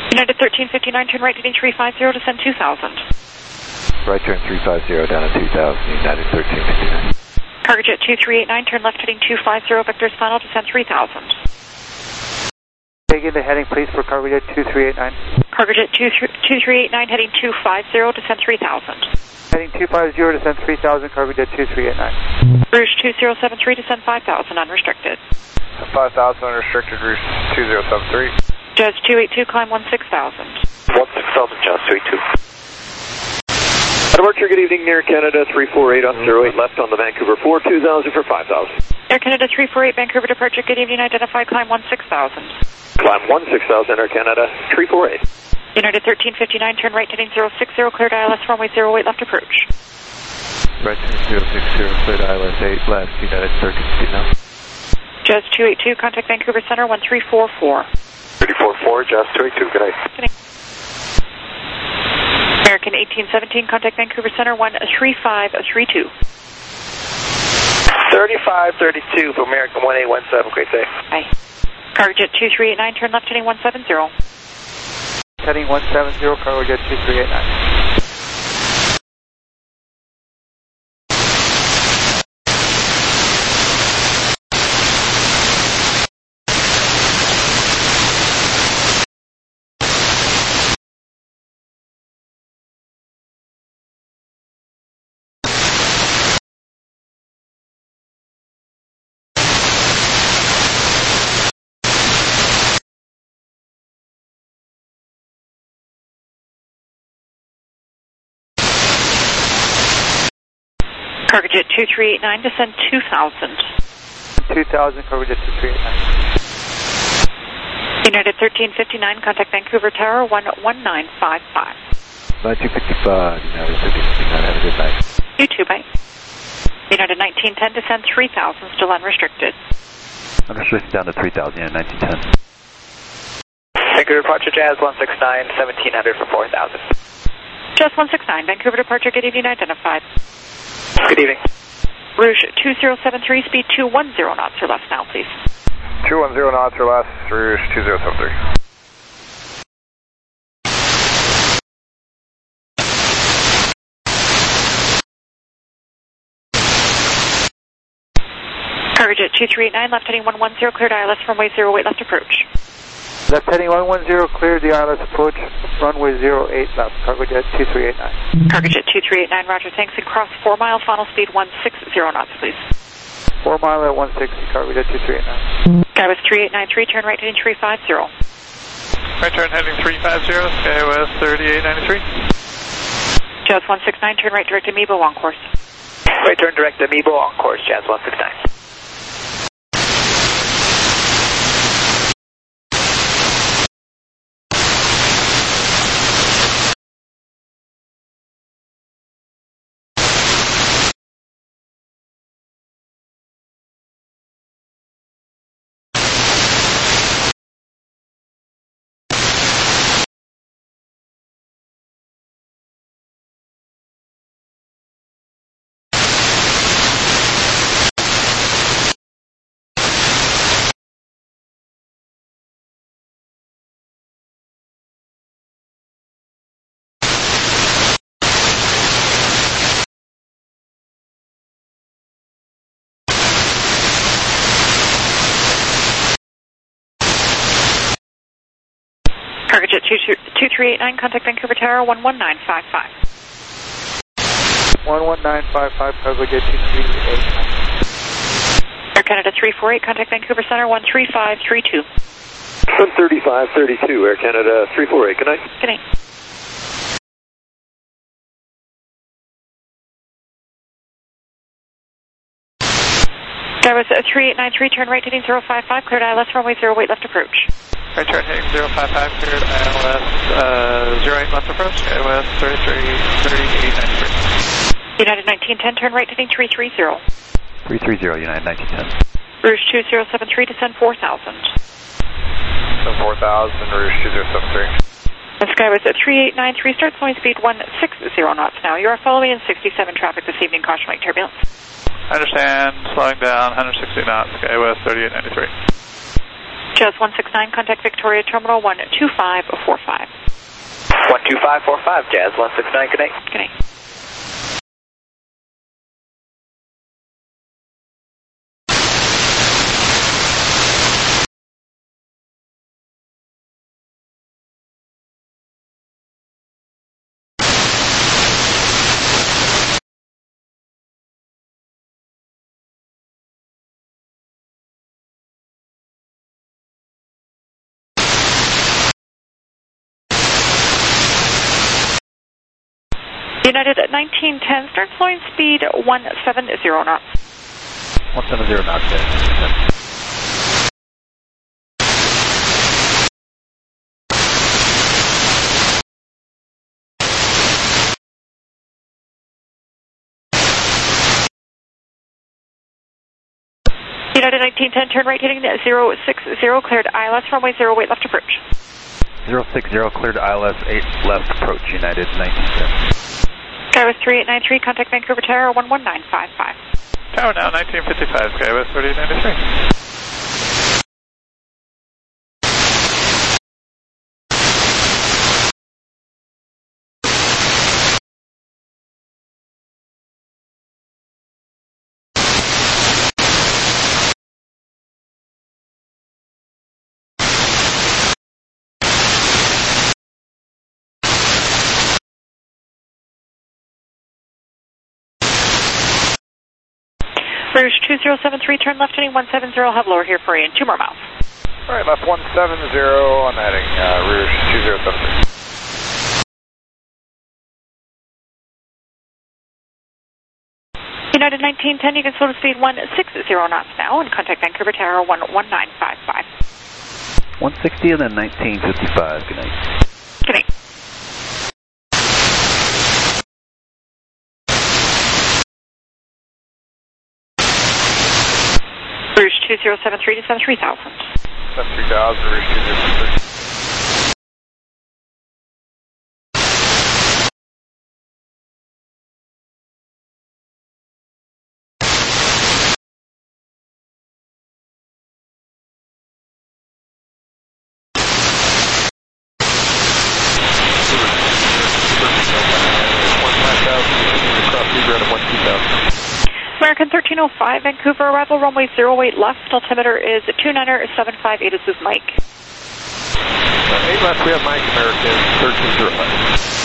United 1359, turn right heading 350, descend 2000. Right turn 350 down to 2000, United 1359. Cargojet 2389, turn left heading 250, vectors final, descend 3000. Take in the heading, please, for Cargojet 2389. Cargojet 2389, heading 250, descend 3000. Heading 250, descend 3000, Cargojet 2389. Rouge 2073, descend 5000, unrestricted. 5,000 unrestricted, Rouge 2073. Jazz 282, climb 16,000. 16,000, Jazz 282. Departure, good evening, Air Canada 348 on 08 left on the Vancouver 4, 2,000 for 5,000. Air Canada 348, Vancouver departure, good evening, identified, climb 16,000. Climb 16,000, Air Canada 348. United 1359, turn right heading 060, cleared ILS runway 08 left approach. Right turn 060, cleared ILS 8 left, United 1359. Jazz 282, contact Vancouver Center 1344. 344, Jazz 282, good night. Good night. American 1817, contact Vancouver Center 13532. 3532 for American 1817, great day. Bye. Cargojet 2389, turn left heading 170. Heading 170, Cargojet 2389. Cargojet 2389, descend 2000. 2000, Cargojet 2389. United 1359, contact Vancouver Tower 11955. 9255, United 1359, have a good night. You too, bye. United 1910, descend 3000, still unrestricted. Unrestricted down to 3000, United 1910. Vancouver departure, Jazz 169, 1700 for 4,000. Jazz 169, Vancouver departure, good evening, identified. Good evening. Rouge 2073, speed 210 knots or less now, please. 210 knots or less, Rouge 2073. Cargojet 2389, left heading 110, cleared ILS runway 08 left approach. Left heading 110, cleared the ILS approach, runway 08 left, Cargojet 2389. Cargojet 2389, roger, thanks, and cross 4 mile, final speed 160 knots, please. 4 mile at 160, Cargojet 2389. Skywest 3893, turn right heading 350. Right turn heading 350, Skywest 3893. Jazz 169, turn right direct Amoeba on course. Right turn direct Amoeba on course, Jazz 169. Cargojet 2389, contact Vancouver Tower 11955. 11955, Cargojet 2389. Air Canada 348, contact Vancouver Center 13532. 13532, Air Canada 348, good night. Good night. Skywest 3893, turn right heading 055, cleared ILS runway 08 left approach. Right turn heading 055, cleared ILS 08 left approach, Skywest 3893. United 1910, turn right heading 330. 330, United 1910. Rouge 2073, descend 4000. So 4,000, Rouge 2073. And Skywest 3893, start slowing speed 160 knots now. You are following in 67 traffic this evening, caution light turbulence. I understand, slowing down, 160 knots, Skywest 3893. Jazz 169, contact Victoria Terminal 12545. 12545, Jazz 169, good night. Good night. United at 1910, start flowing speed 170 knots. 170 knots, yeah. United 1910, turn right heading 060, cleared ILS, runway 08 left approach. 060, cleared ILS 8 left approach, United 1910. Skywest 3893, contact Vancouver Tower 11955. Tower now, 1955, Skywest 3893. Rouge 2073, turn left heading 170, have lower here for you in 2 more miles. All right, left 170 on heading Rouge 2073. United 1910, you can slow to speed 160 knots now and contact Vancouver Tower 11955. 160 and then 1955, good night. Good night. Rouge 2073 to 73000. 73000, Rouge 2073. American 1305, Vancouver, arrival runway 08 left, altimeter is 29758, is with Mike. 8 left, we have Mike, American 1305.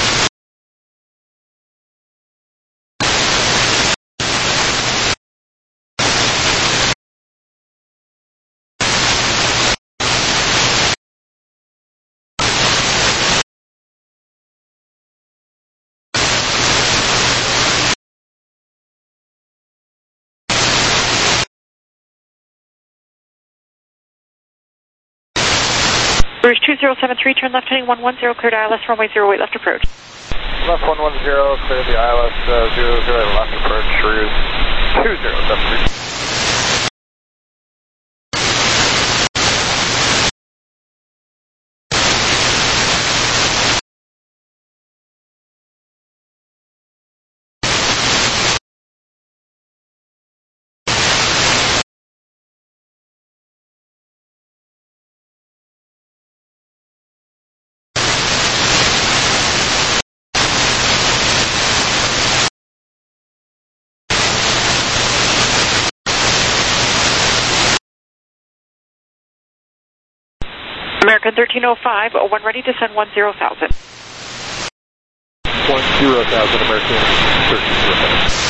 Rouge 2073, turn left heading 110, cleared ILS, runway 08 left approach. Left 110, clear the ILS 00 left approach, Rouge 2073. American 1305, one ready to send 10,000. 10,000, American 1305.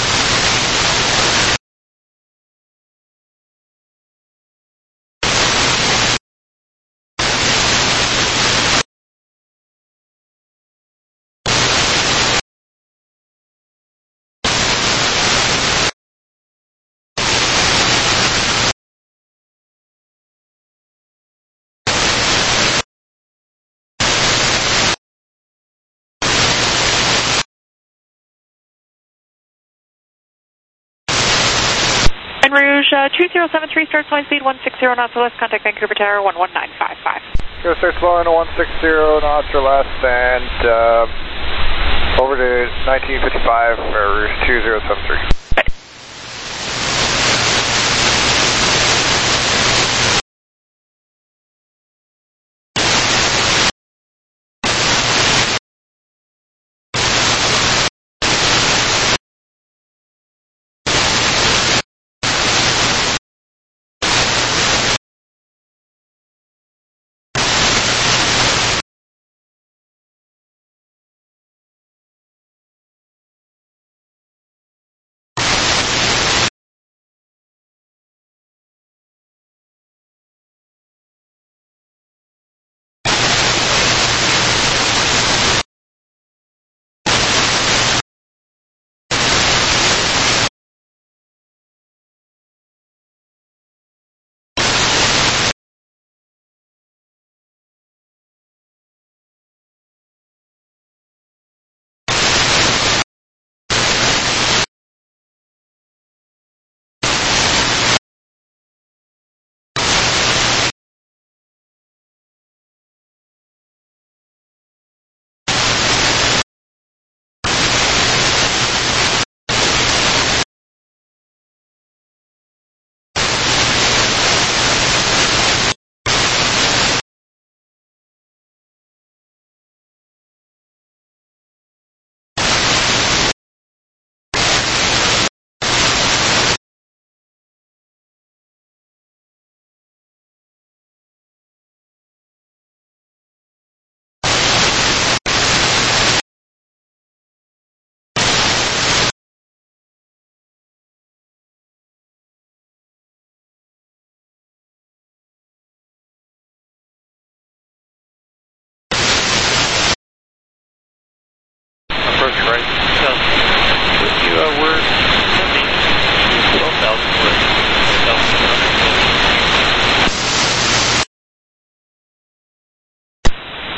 And Rouge 2073, start flying speed 160 knots or less, contact Vancouver Tower 11955. Go start slowing to 160 knots or less and over to 1955, Rouge 2073.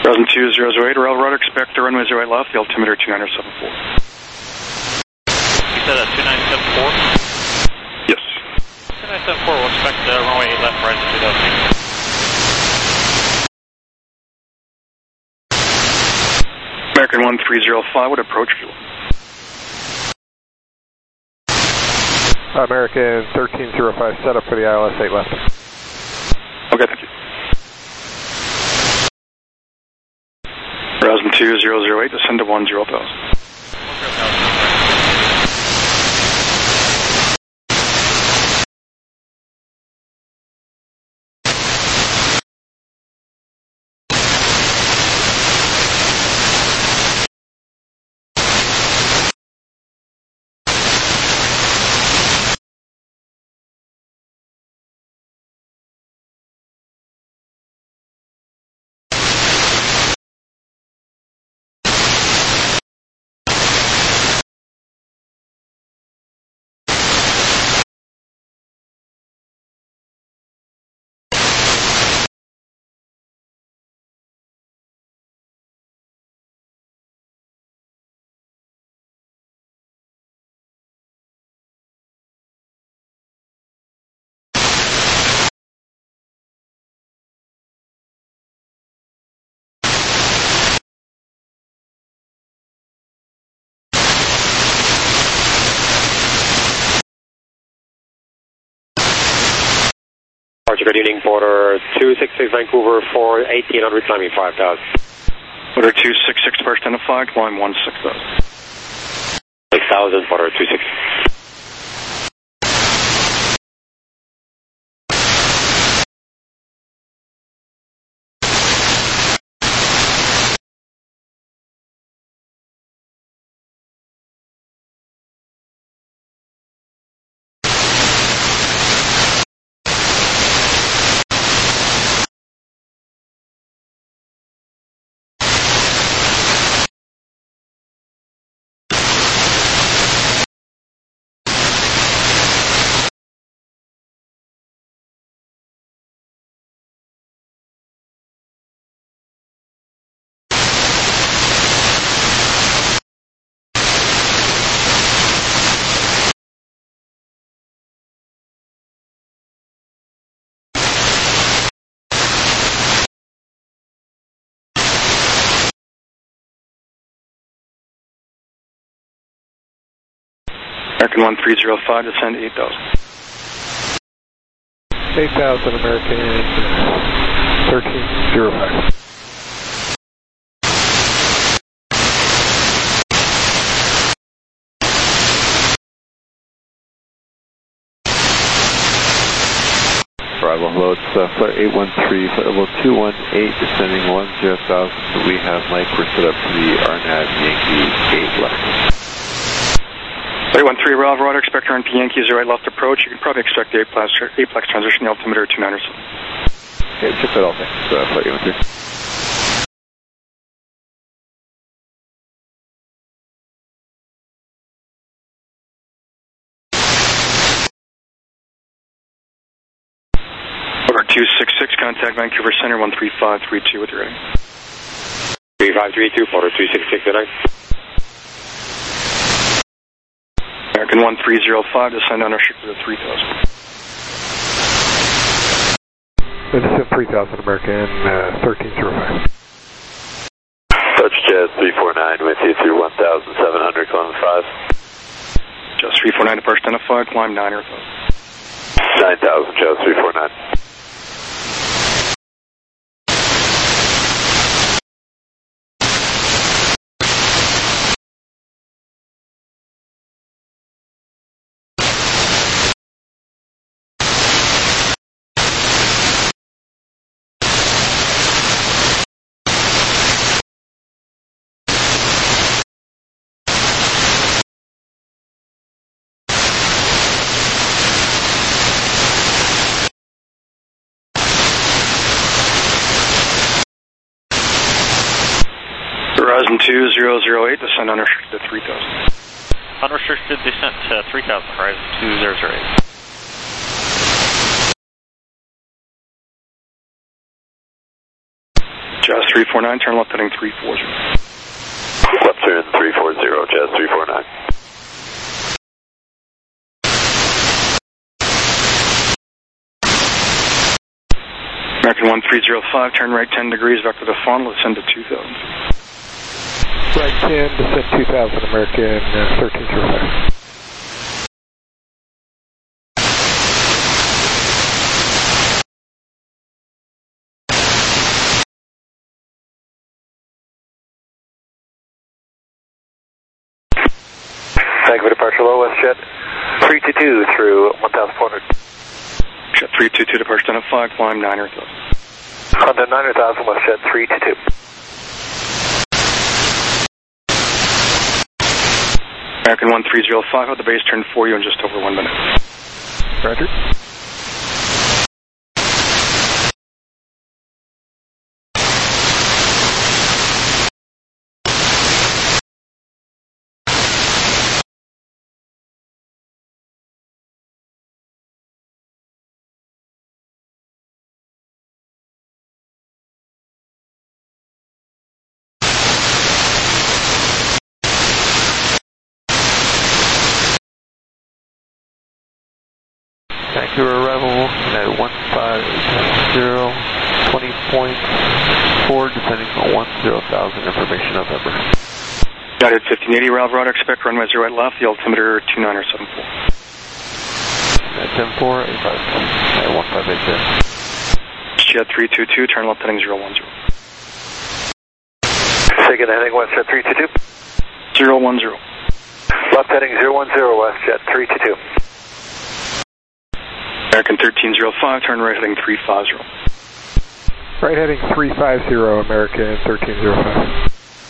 Horizon 2008, Rail Rudder, expect the runway 08 left, the altimeter 2974. You said 2974? Yes. 2974, we'll expect runway 8 left, Horizon 2008. American 1305 would approach you. American 1305, set up for the ILS 8 left. Okay, thank you. Horizon 2008, descend to 10,000. Good evening, Porter 266 Vancouver for 1800, climbing 5000. Porter 266 first identified, climb 16,000. 6,000, Porter 26. American 1305, descend 8,000. 8,000, American 1305. Bravo, hello, it's flight 813, flight level 218, descending 10,000. We have Mike, we're set up for the RNAV Yankee 8 left. 813 Rail Rudder, expect RNP Yankee 08 left approach. You can probably expect the aplex transition, the altimeter 297. Okay, check that all, thanks. Flight 813. Order 266, contact Vancouver Center 13532 with your rating. 3532, Porter 266 tonight. American 1305, descend unrestricted to 3,000. Descend 3,000, American 1305. Dutch Jet 349 with you through 1,700, climb 5. Just 349 to first identified, climb 9 or 9,000, Just 349. Horizon 2008, descend unrestricted to 3,000. Unrestricted descent to 3,000, Horizon 2008. Jazz 349, turn left heading 340. Left turn 340, Jazz 349. American 1305, turn right 10 degrees, vector to funnel, descend to 2000. Right 10, descend 2000, American 1305. Thank you for departure low, WestJet 322 through 1400. Jet 322, departure 10 at 5, climb 900,000. Contact 900,000, WestJet 322. American 1305, at the base, turn for you in just over 1 minute. Roger. Vancouver arrival at 150, 20.4, descending on 10,000, information November. United 1580, Ralph Rudder, expect runway 08 left, the altimeter 2974. At 10-4, 158. Jet 322, turn left heading 010. Second heading WestJet 322. 010. Left heading 010, WestJet 322. American 1305, turn right heading 350. Right heading 350, American 1305.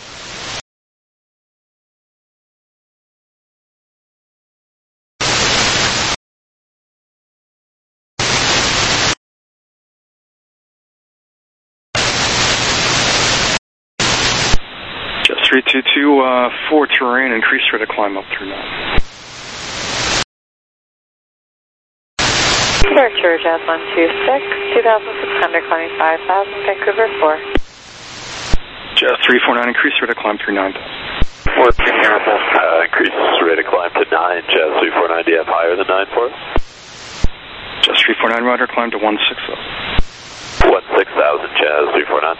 Jet 322, for terrain, increased rate of climb up through 9. Departure, Jazz 126, 2,600, climbing 5,000, Vancouver 4. Jazz 349, increased rate of climb through 9,000. Increase rate of climb to 9, Jazz 349, do you have higher than 9 for us? Jazz 349, Roger, climb to 16,000. 16,000, Jazz 349.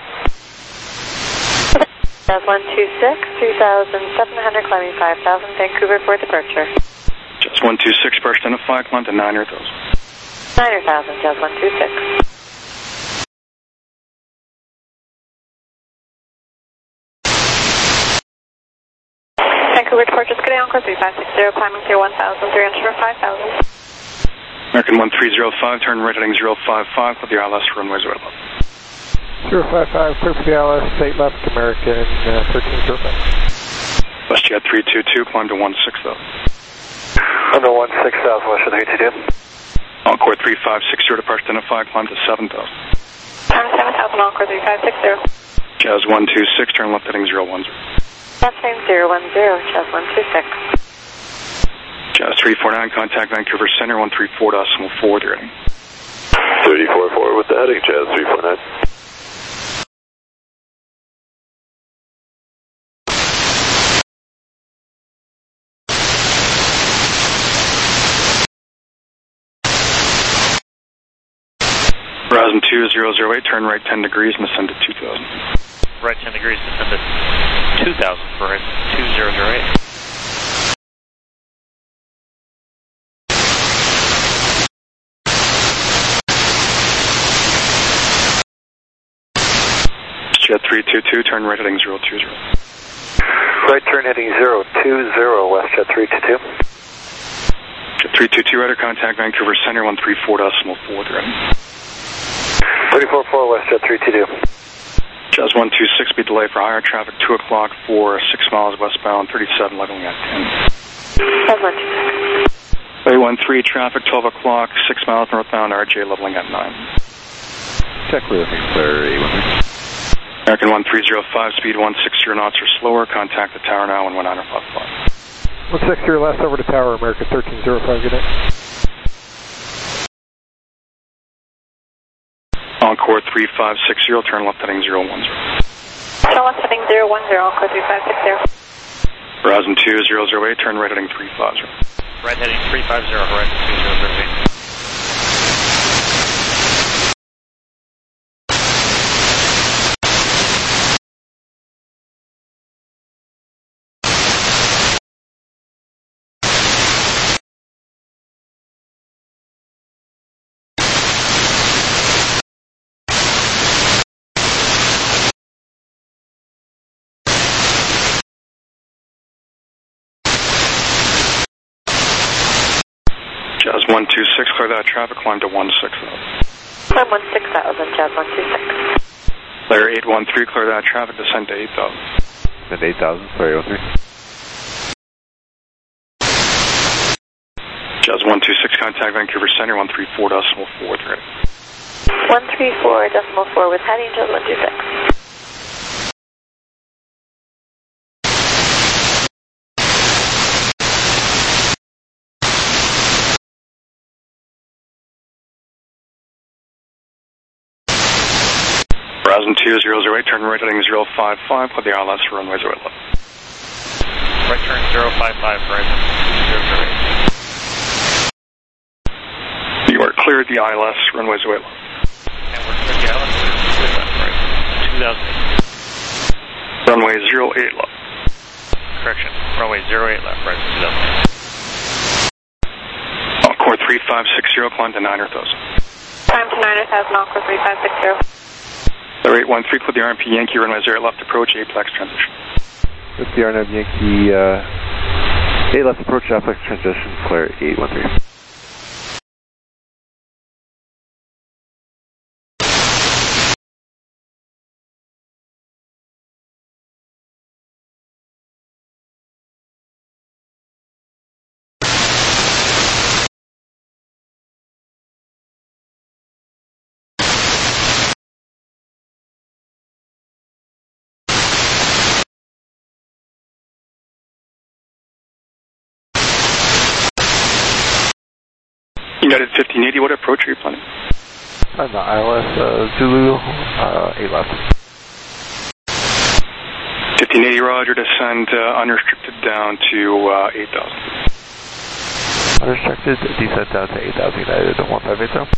Jazz 126, 3,700, climbing 5,000, Vancouver 4 departure. Jazz 126, burst in a 5, climb to 900,000. 900,000, Jazz 126. Vancouver departure, Skyday Encore 3560, climbing through 1,000, 300 for 5,000. American 1305, turn right heading 055, clear the ILS for runway 0 left. 055, clear for the ILS, state left, American 1305. WestJet 322, climb to 16,000. Under 16,000, WestJet 322. Encore 3560, departure 10 at 5, climb to 7,000. Time 7,000, Encore 3560. Jazz 126, turn left heading 010. Left heading 010, Jazz 126. Jazz 349, contact Vancouver Center, 134.4, the heading. 34-4 with the heading, Jazz 349. Horizon 2008, turn right 10 degrees and descend to 2,000. Right 10 degrees, descend to 2,000 for Horizon 2008. Jet 322, turn right heading 020. Right turn heading 020, WestJet 322. Jet 322, radar contact Vancouver Center, 134.4, the heading. 34-4, WestJet 322. Jazz 126, be delayed for higher traffic, 2 o'clock for 6 miles westbound, 37 leveling at 10. Jazz 126. A13, traffic 12 o'clock, 6 miles northbound, RJ leveling at 9. Check with clear A13. American 1305, speed 160 knots or slower, contact the tower now, 11955. 160 last over to tower, American 1305, good night. Encore 3560, turn left heading 010. Turn left heading 010, Encore 3560. Horizon 2008, turn right heading 350. Right heading 350, Horizon 2008. Jazz 126, clear that traffic, climb to 16,000. Climb 16,000, Jazz 126. Layer 813, clear that traffic, descend to 8,000. Descend to 8,000, clear 813. Jazz 126, contact Vancouver Center, 134.43. 134.4 with heading, Jazz 126. Horizon 2008, turn right heading 055, clear the ILS for runway 08 left. Right turn 055, Horizon 2008. You are cleared the ILS, runway 08 left. And we're cleared the ILS, Horizon 2008. Runway 08 left. Correction, runway 08 left, Horizon 2008. Encore 3560, climb to 9,000. Climb to 9,000, Encore 3560. Layer 813, clear the RMP Yankee, runway 08 left, approach, APLEX transition. With the RNAV Yankee, 8 left approach, APLEX transition, clear 813. United 1580, what approach are you planning? On the ILS, Zulu, 8 left. 1580, roger, descend unrestricted down to 8,000. Unrestricted, descent down to 8,000 United, 1580.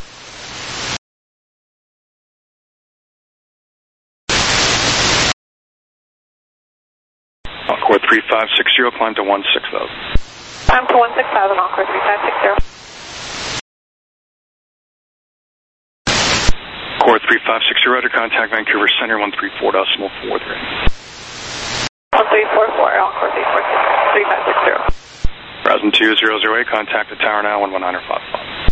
Encore 3560, climb to 16,000. Climb to 16,000, Encore 3560. Core 3560, roger, contact Vancouver Center, 134.43. 1344, Encore 3560. Horizon 2008, contact the tower now, 11955.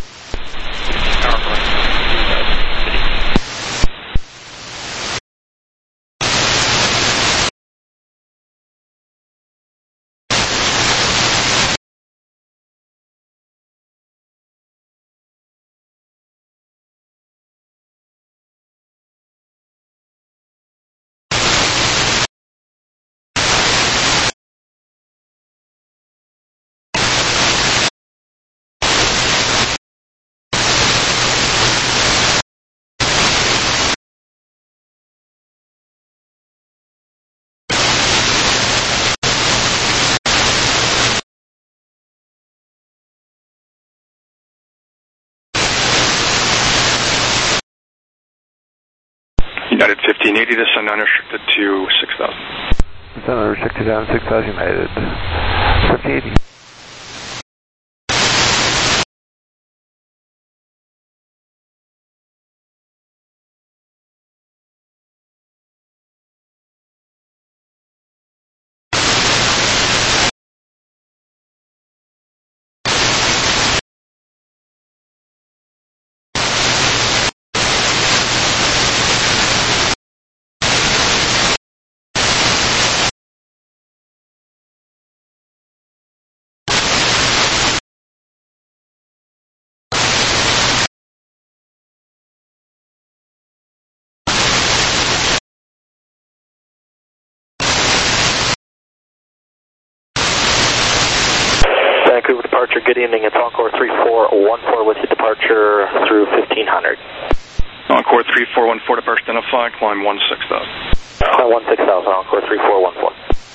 United 1580, descend unrestricted to 6,000. Descend unrestricted down 6,000 United 1580. Vancouver departure, good evening. It's Encore 3414 with your departure through 1500. Encore 3414, departure identified, climb 16,000. Climb 16,000, Encore 3414.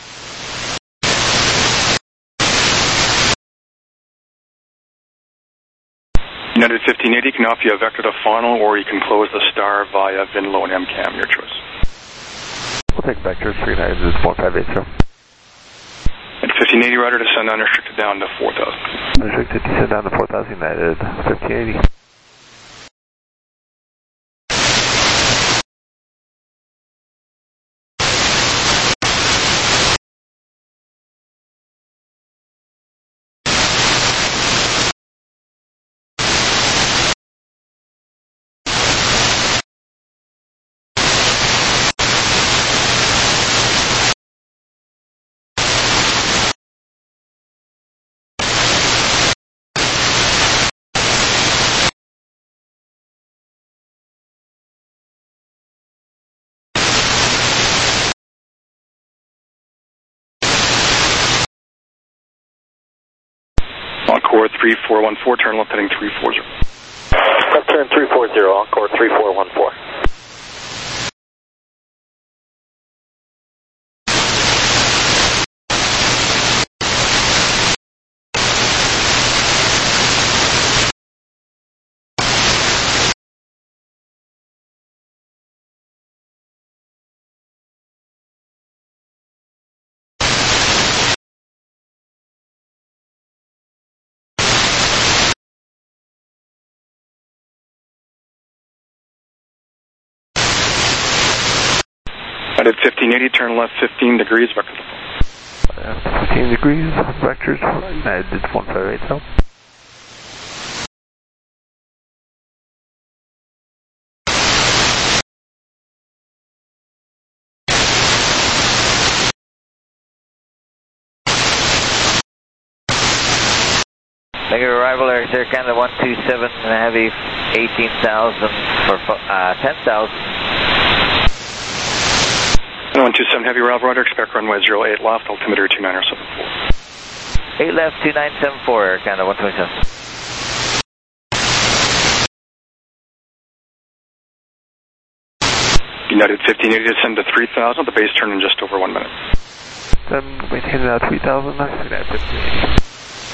United 1580, you can offer you a vector to final, or you can close the star via VINLO and MCAM, your choice. We'll take vector 39, this is 1580. At 1580, rudder descend unrestricted down to 4,000. Unrestricted descend down to 4,000, United 1580. Encore 3414, turn left heading 340. Left turn 340, Encore 3414. At 1580, turn left 15 degrees, vector to final. 15 degrees, vectors, United 1580. Negative arrival, Air Canada 127, heavy 18,000 for 10,000. 127 heavy arrival, rudder, expect runway 08 left, altimeter 2974. 8 left, 2974, Air Canada 127. United 1580, descend to 3,000, the base turn in just over 1 minute. Then maintain it at 3,000, United 1580.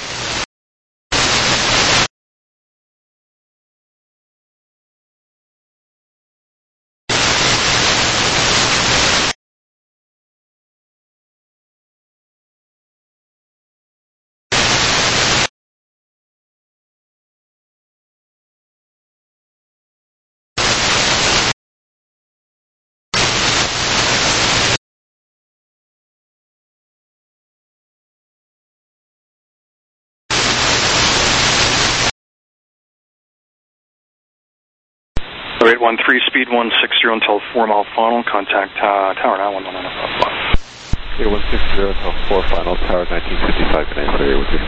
Rate 13, speed 160 until 4 mile final, contact tower now 119.5. 160 until 4 final, tower 1955, good night, sorry, with you.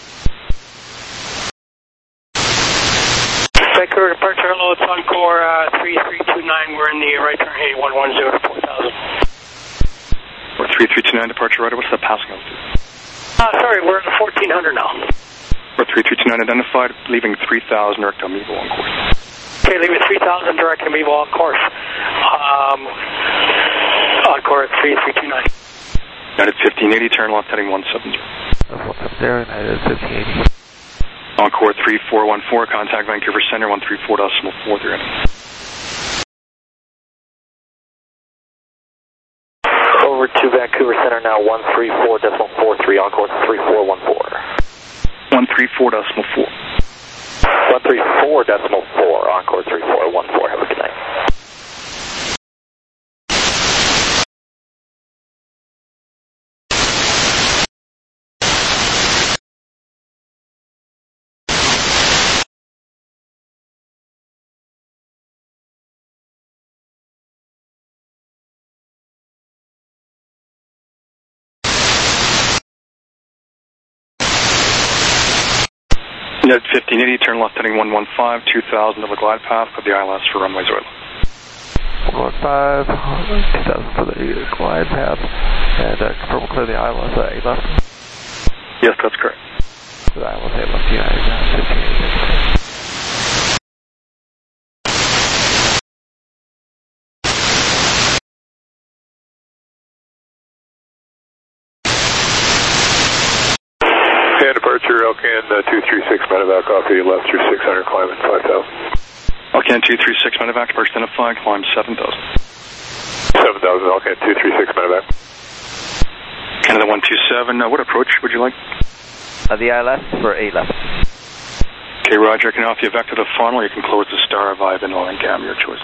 Vancouver departure, hello, it's Encore 3329, we're in the right turn, hey, 110 to 4,000. Or 3329, departure rudder, what's the passing altitude? Sorry, we're in the 1400 now. Or 3329 identified, leaving 3,000 direct to Amiable on course. Okay, leaving 3,000 direct to Amiable on course. Encore 3329. United 1580, turn left heading 170. What's up there, United 1580. Encore 3414, contact Vancouver Center 134.43. Over to Vancouver Center now 134.43, Encore 3414. 134.4. 134.4, Encore 3414, have a good night. United 1580, turn left heading 115, 2000 of the glide path for the ILS for runway 08. 115, 2000 for the glide path, and confirm we'll clear the ILS at 8 left. Yes, that's correct. The ILS 8 left, United 1580. Departure Elcan 236 medevac off 80 left through 600, climbing 5,000. Elcan 236 medevac, first identify, climb 7,000. 7,000, Elcan 236 medevac. Canada 127, what approach would you like? The ILS for 8 left. Okay, roger, I can offer you back to the funnel, you can close the star, vibe, and oil and cam, your choice.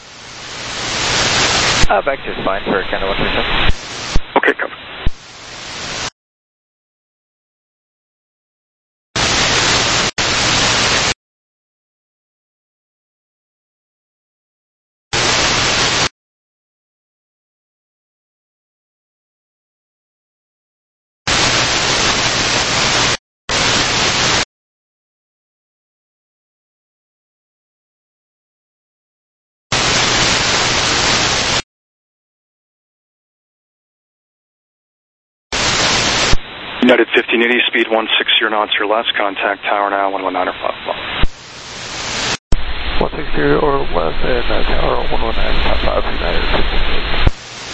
Vector's fine for Canada 127. Okay, cover. United 1580, speed 160 knots or less, contact tower now, 119 or 55. 160 or less, and tower 119.55, United 1580.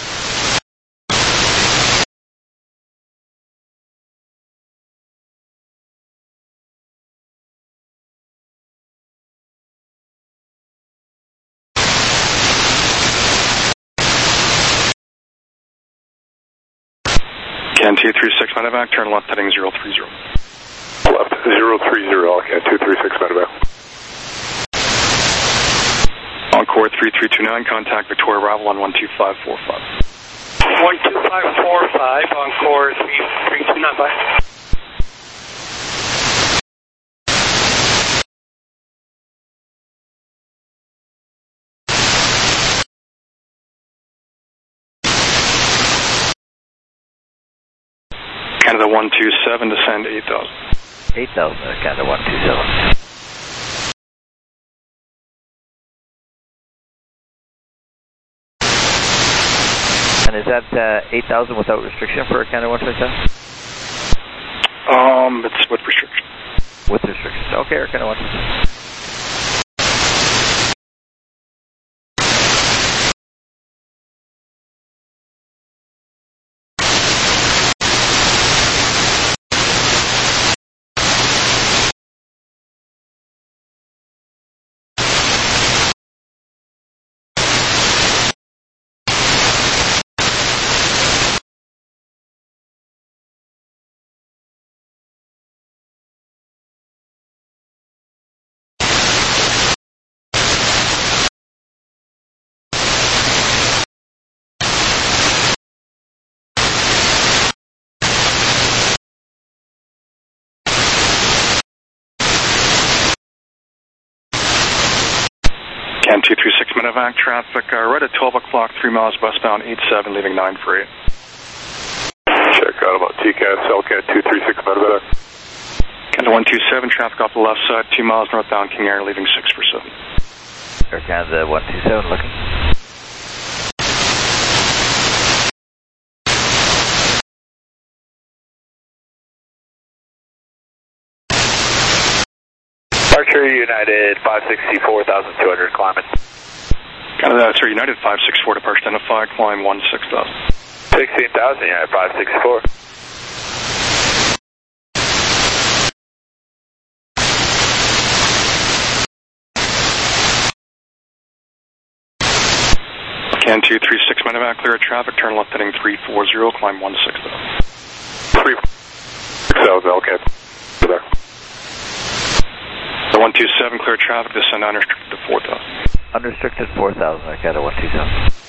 Can 236 medevac, turn left heading 030. Left 030, Can 236 medevac. Encore 3329, contact Victoria Arrival on 12545. 12545, Encore 3329, bye. Canada 127, descend 8,000. 8,000, Canada 127. And is that 8,000 without restriction for Canada 127? It's with restriction. With restriction. Okay, Air Canada 127. Can 236 medevac, traffic right at 12 o'clock, 3 miles westbound, 87, leaving 9 for 8. Check out about TCAS, Elcan 236 medevac. Canada 127, traffic off the left side, 2 miles northbound, King Air, leaving 6 for 7. Air Canada 127, looking. Departure United 560, 4,200, climbing. Canada, sir, United 564, departure identified, climb 16,000. 16,000, United 564. Can 236 medevac, clear of traffic, turn left heading 340, climb 16,000. 360,000, Elcan. The 127, clear traffic, descend unrestricted to 4,000. Unrestricted 4,000, Canada 127.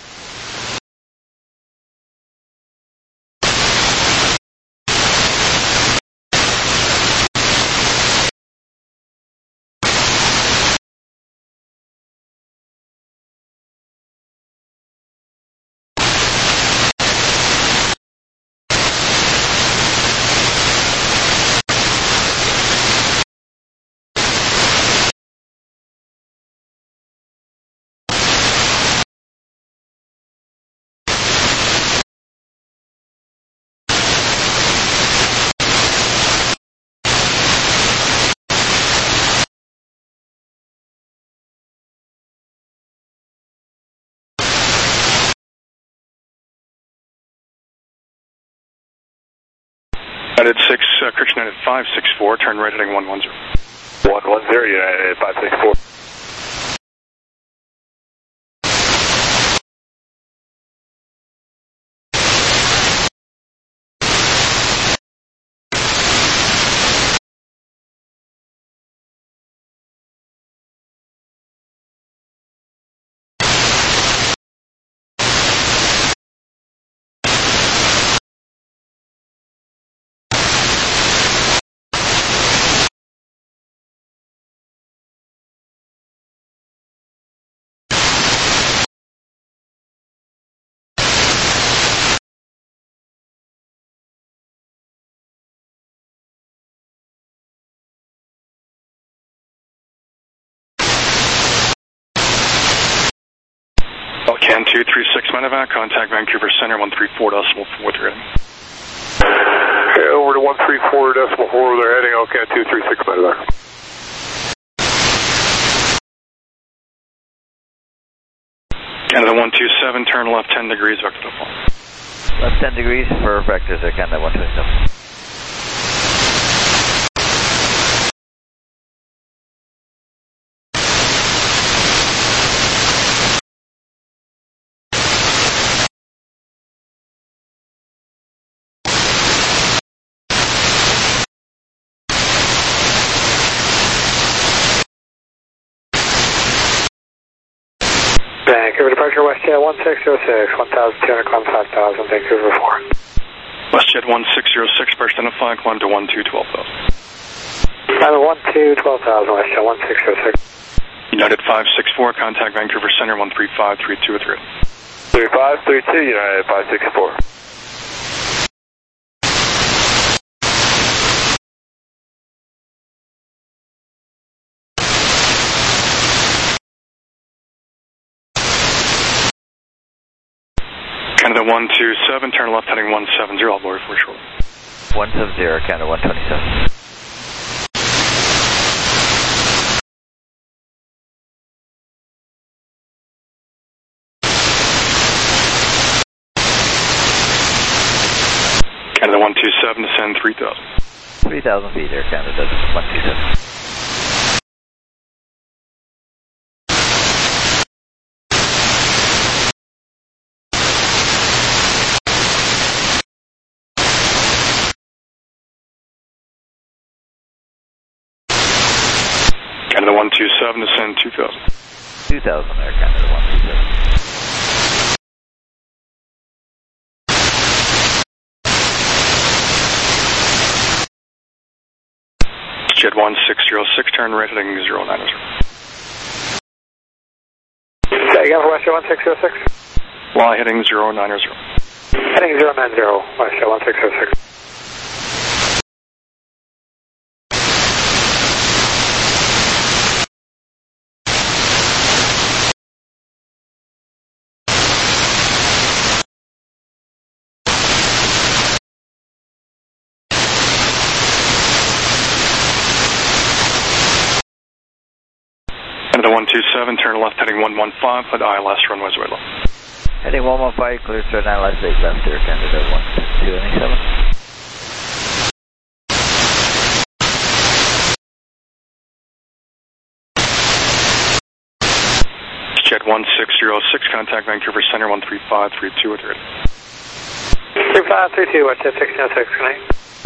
United 6, Kirch United 564, turn right heading 110. 110, United 564. Can 236 Medevac, contact Vancouver Center 134.4 heading. Okay, over to 134.4, they're heading OK 236 Medevac. Canada 127, turn left 10 degrees, vector to fall. Left 10 degrees for vectors at Canada 127. Vancouver departure WestJet 1606, 1,200 climb 5,000, Vancouver 4. WestJet 1606, first identify, climb to 12,000. Climb to 12,000, WestJet 1606. United 564, contact Vancouver Center 135.32 with grid. 3532, United 564. Canada 127, turn left heading 170, I'll board for short. 170, Canada 127. Canada 127, descend 3,000. 3,000 feet there, Canada 127. Canada 127, descend 2,000. 2,000 there, Canada 127. Jet 1606, turn right heading 090. Say again for WestJet 1606? Fly heading 090. Heading 090, WestJet 1606. Canada 127, turn left heading 115, flight ILS, runway 0 left. Heading 115, clear to ILS 8 left there, Canada 127. Jet 1606, contact Vancouver Center 135.32 with grid. 3532, WestJet 1606, good night.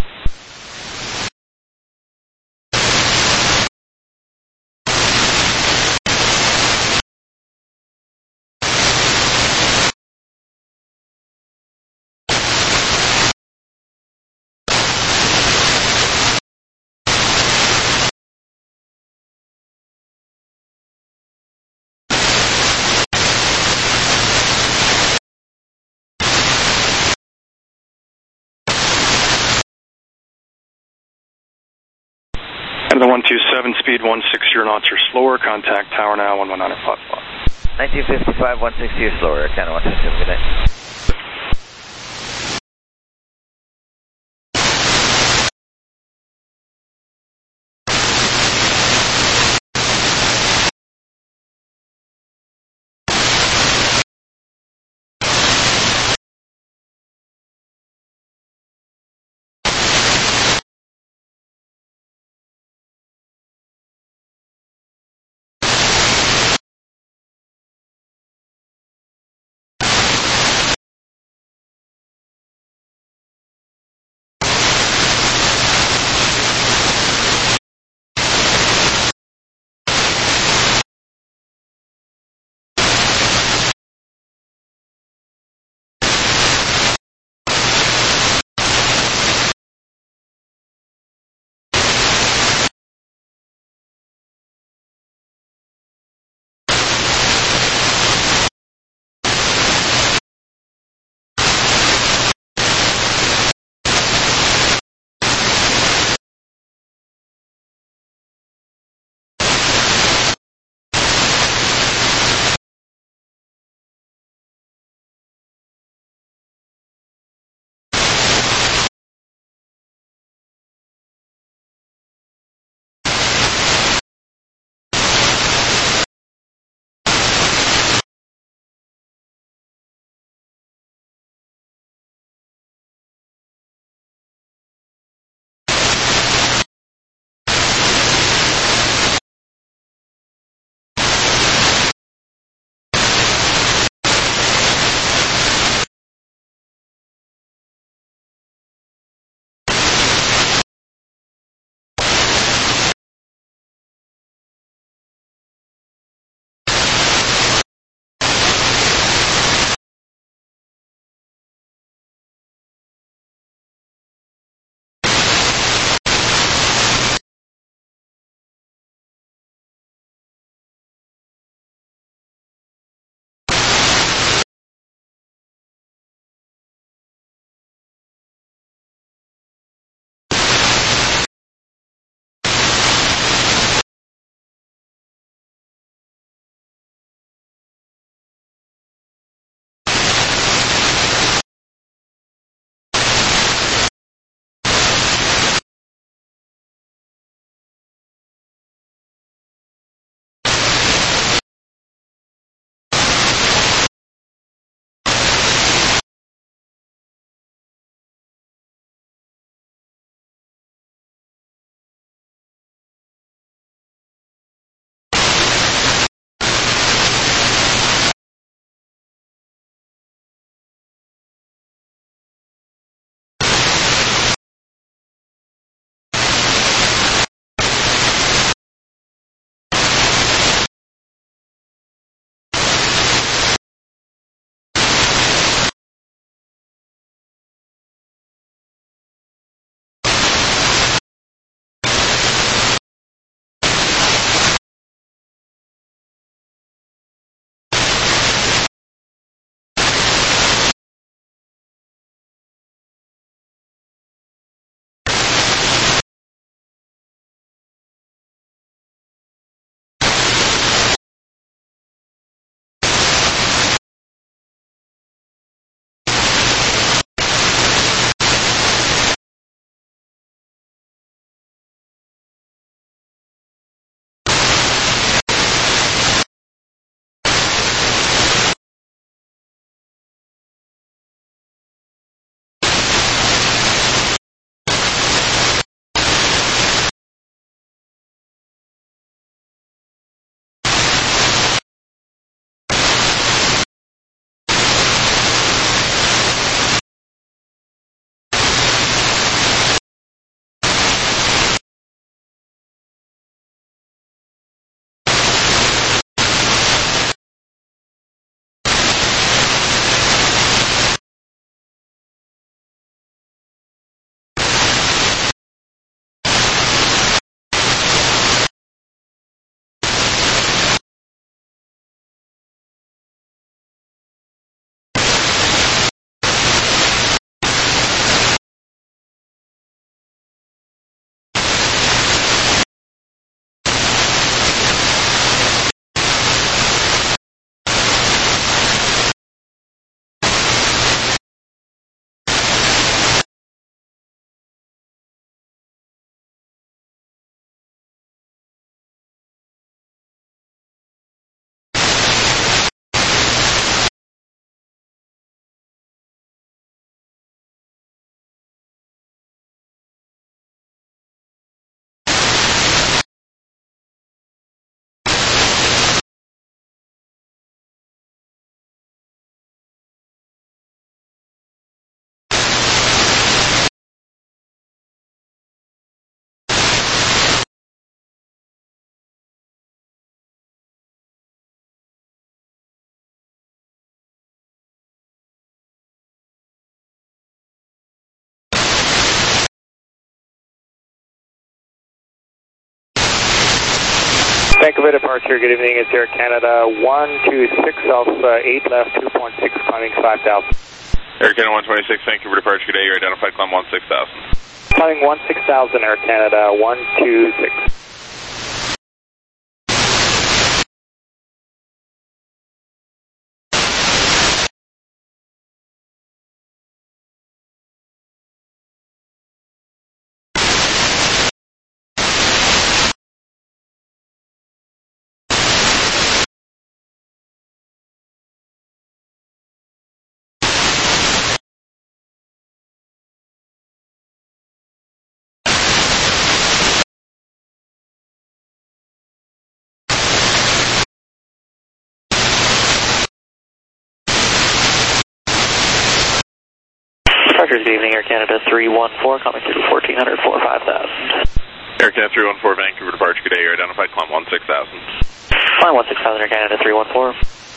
Canada 127, speed 160 knots or slower, contact tower now 119.55. 1955, 160 or slower, Canada 127, good night. Vancouver departure, good evening, it's Air Canada 126 off 8 left, 2.6, climbing 5,000. Air Canada 126, Vancouver departure, good day, you're identified, climb 16,000. Climbing 16,000, Air Canada 126. Good evening, Air Canada 314, coming through 1400 for 5,000. Air Canada 314, Vancouver departure, good day, you're identified, climb 16,000. Climb 16,000, Air Canada 314.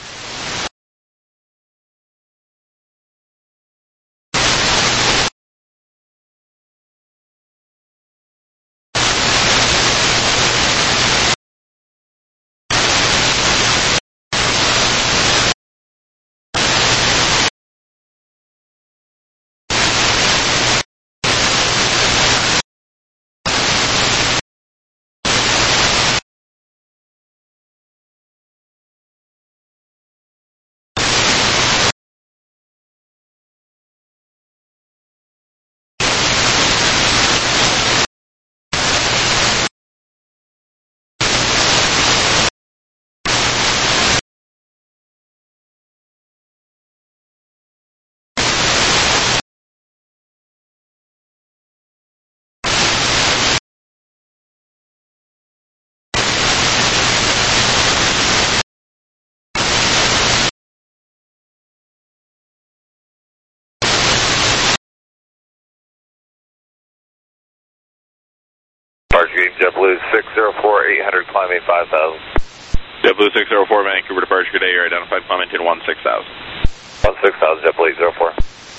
JetBlue 604, 800, climbing 5,000. JetBlue 604, Vancouver departure, good day, you're identified, climbing 16,000. 16,000, JetBlue 804.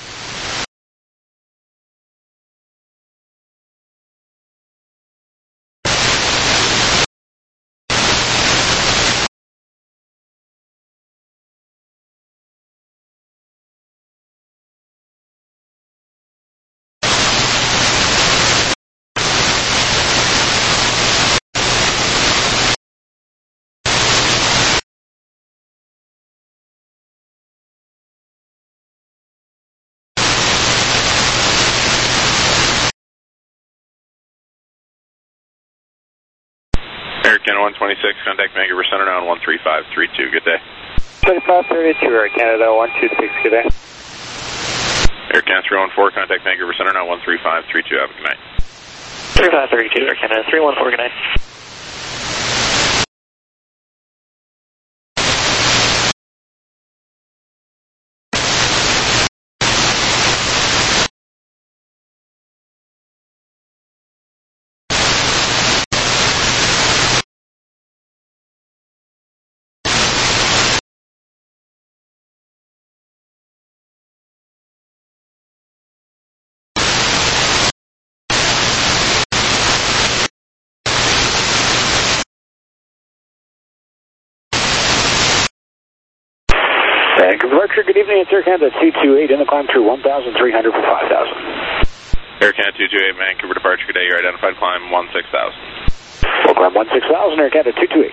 Air Canada 126, contact Vancouver Center now on 13532, good day. 2532, Air Canada 126, good day. Air Canada 314, contact Vancouver Center now 13532, have a good night. 3532, Air Canada 314, good night. Vancouver departure, good evening, it's Air Canada 228 in the climb through 1,300 for 5,000. Air Canada 228, Vancouver departure, good day, you're identified, climb 16,000. We'll climb 16,000, Air Canada 228.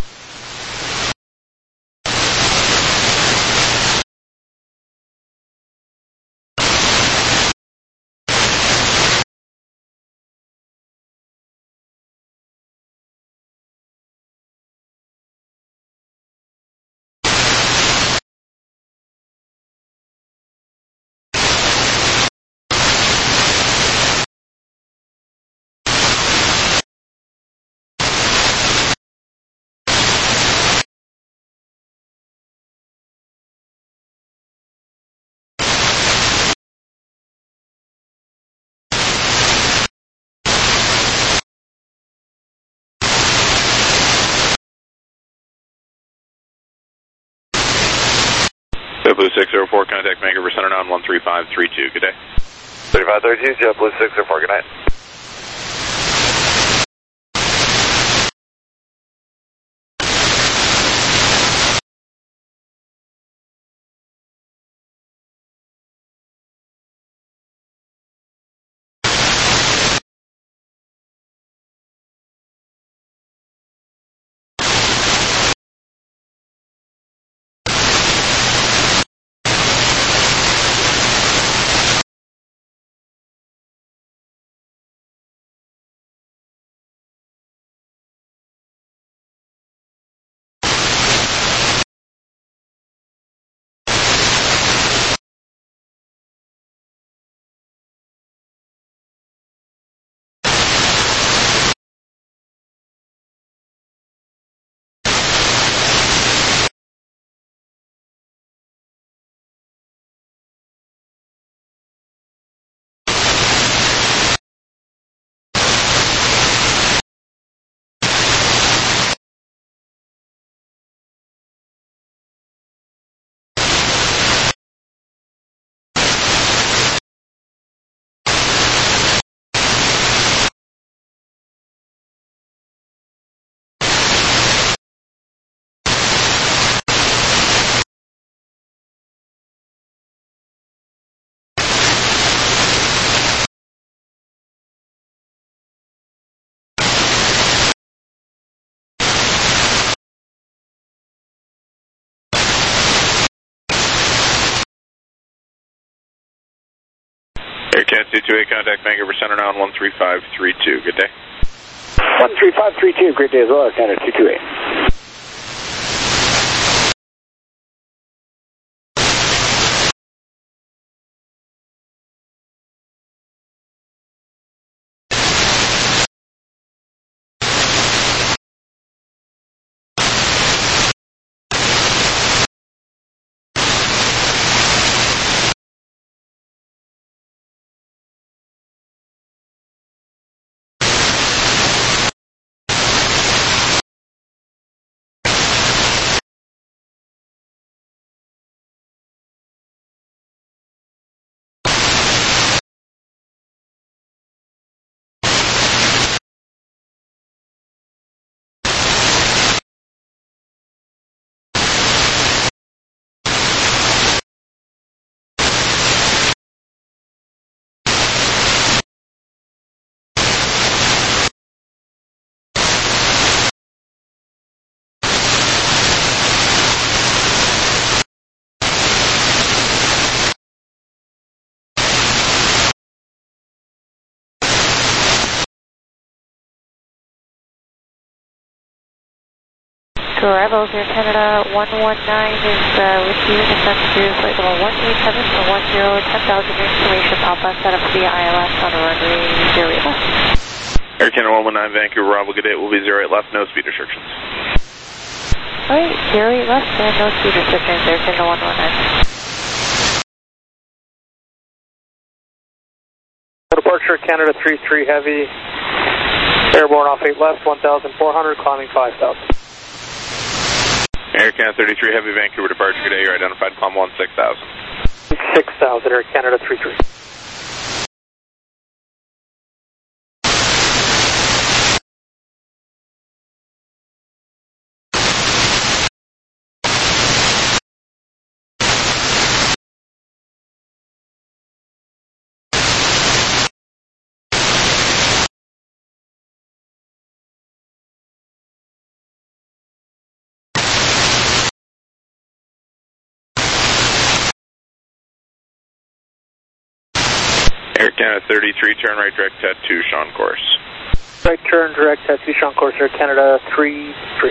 JetBlue 604, contact Vancouver Center now on 13532, good day. 3532, JetBlue 604, good night. Air Canada 228, contact Vancouver Center now on 13532. Good day. 13532, great day as well, Air Canada 228. To arrivals, Air Canada 119 is with you, descent to flight level 187 for 10,000 information, Alpha, set up for the ILS on a runway 08 left. Air Canada 119, Vancouver, Bravo, good day, it will be 08 left, no speed restrictions. Alright, 08 left and no speed restrictions, Air Canada 119. Departure Canada 33 Heavy, airborne off 8 left, 1,400, climbing 5,000. Air Canada 33 Heavy, Vancouver departure, good day, you're identified, climb 16,000. 6,000, Air Canada 33. Air Canada 33, turn right direct at Tucson course. Right turn direct at Tucson course, Air Canada 33.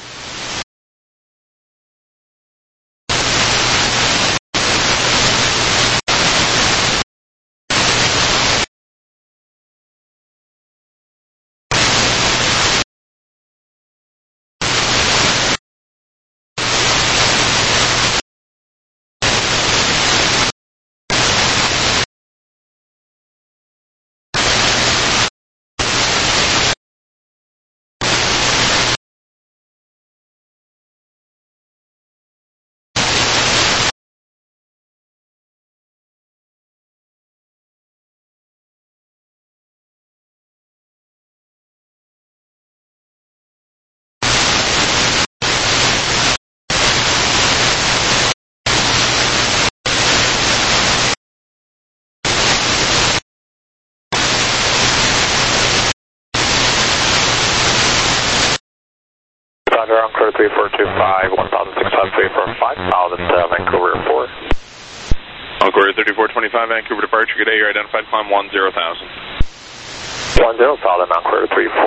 Roger, Encore 3425, 1,600, Vancouver 4. Encore 3425, Vancouver departure, good day, you're identified, climb 10,000. 10,000, Encore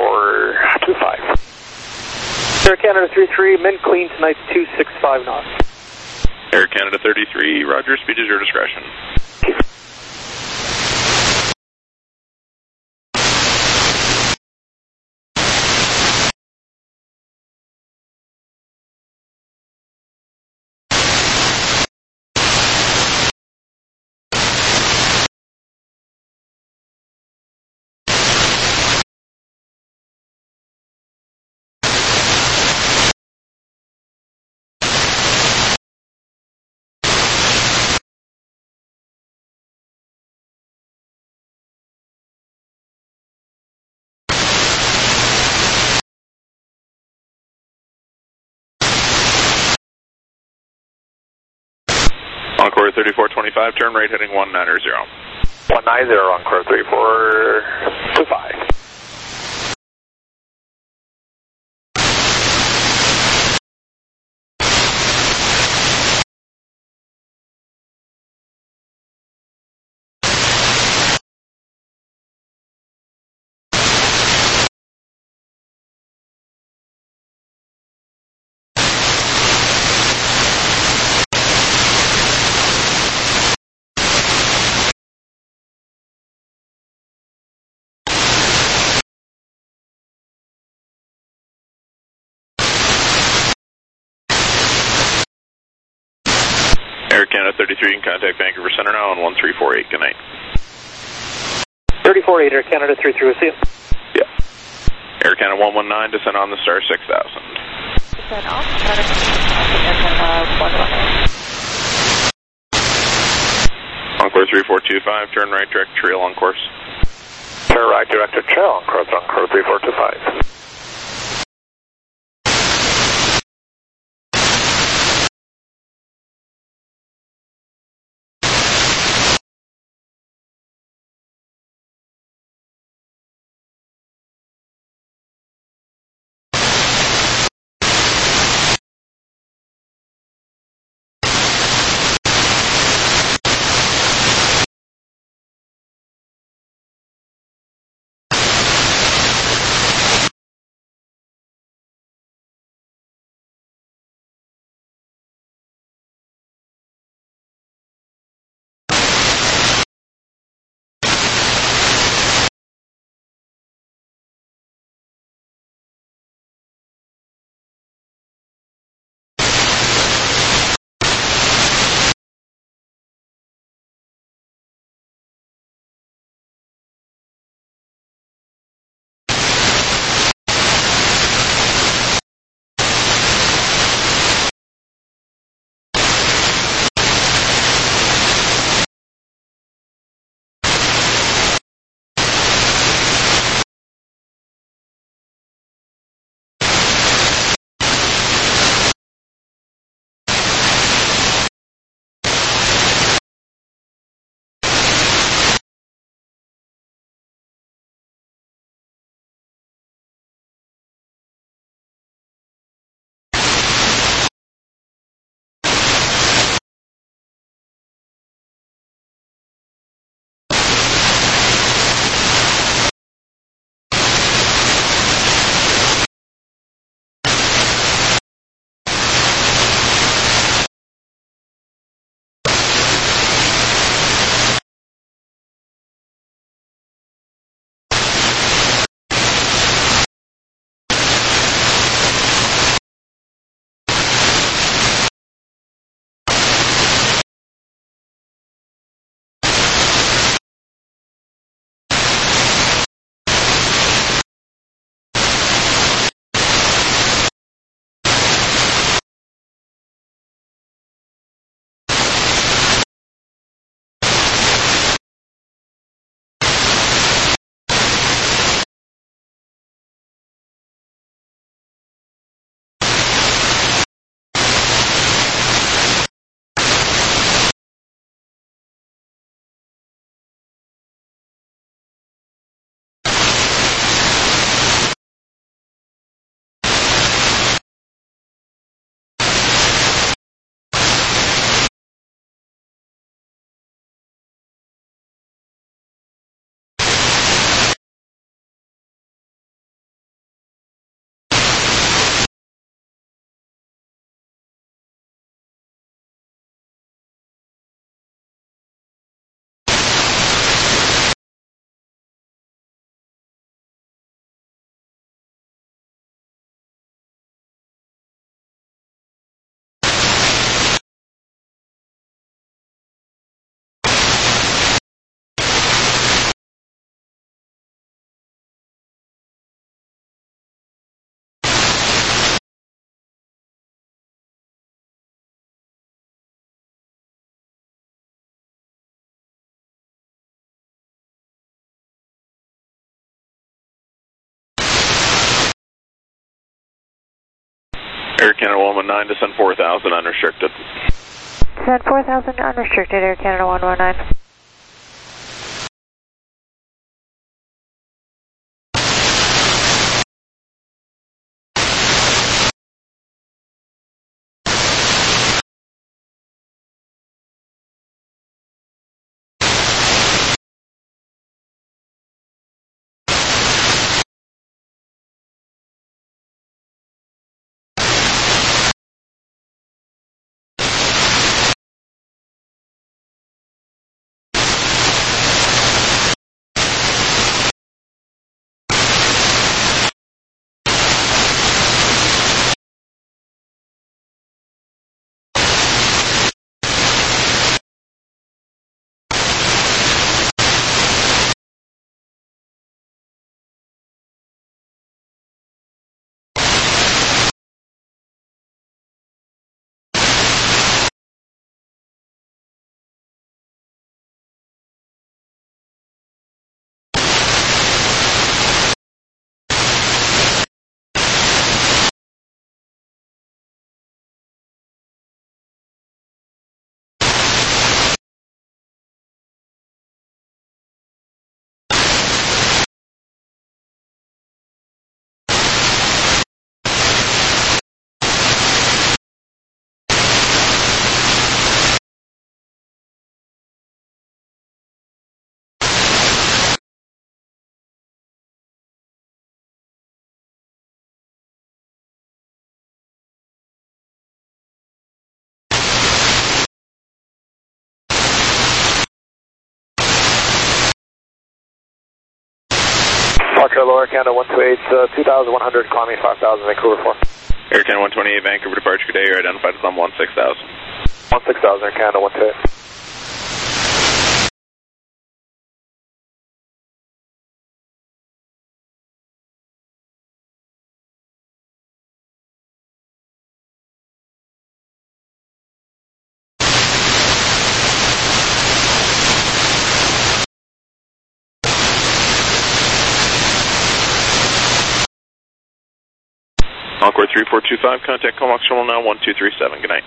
3425. Air Canada 33, min clean tonight 265 knots. Air Canada 33, roger, speed is your discretion. Encore 3425, turn right heading 190. 190, Encore 3425. Canada 33, you can contact Vancouver Center now on 1348. Good night. 34-8, Air Canada 33, we'll see you. Yeah. Air Canada 119, descend on the Star 6000. Descend off, Air Canada 119. Encore 3425, turn right, direct trail on course. Turn right, directed trail on course 3425. Air Canada 119, descend 4000 unrestricted. Descend 4000 unrestricted, Air Canada 119. Departure lower Canada 128, 2,100, climbing 5,000, Vancouver 4. Air Canada 128, Vancouver departure, good day, you're identified as on 16,000. 16,000, Air Canada 128. Encore 3425, contact Comox Terminal now 1237, good night.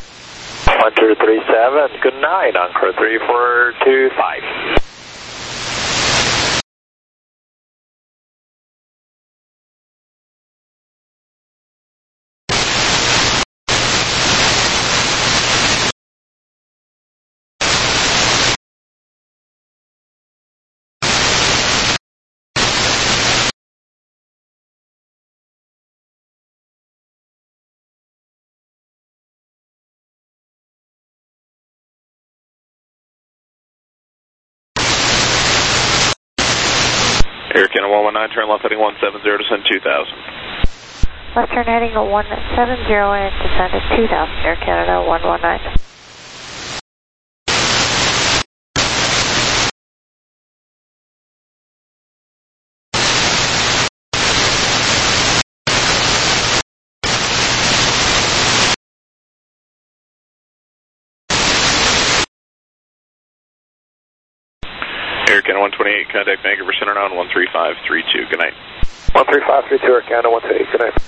1237, good night, Encore 3425. Air Canada 119, turn left heading 170, descend 2000. Left turn heading 170 and descend at 2000, Air Canada 119. Air Canada 128, contact Vancouver Center now on 13532, good night. 13532, Air Canada 128, good night.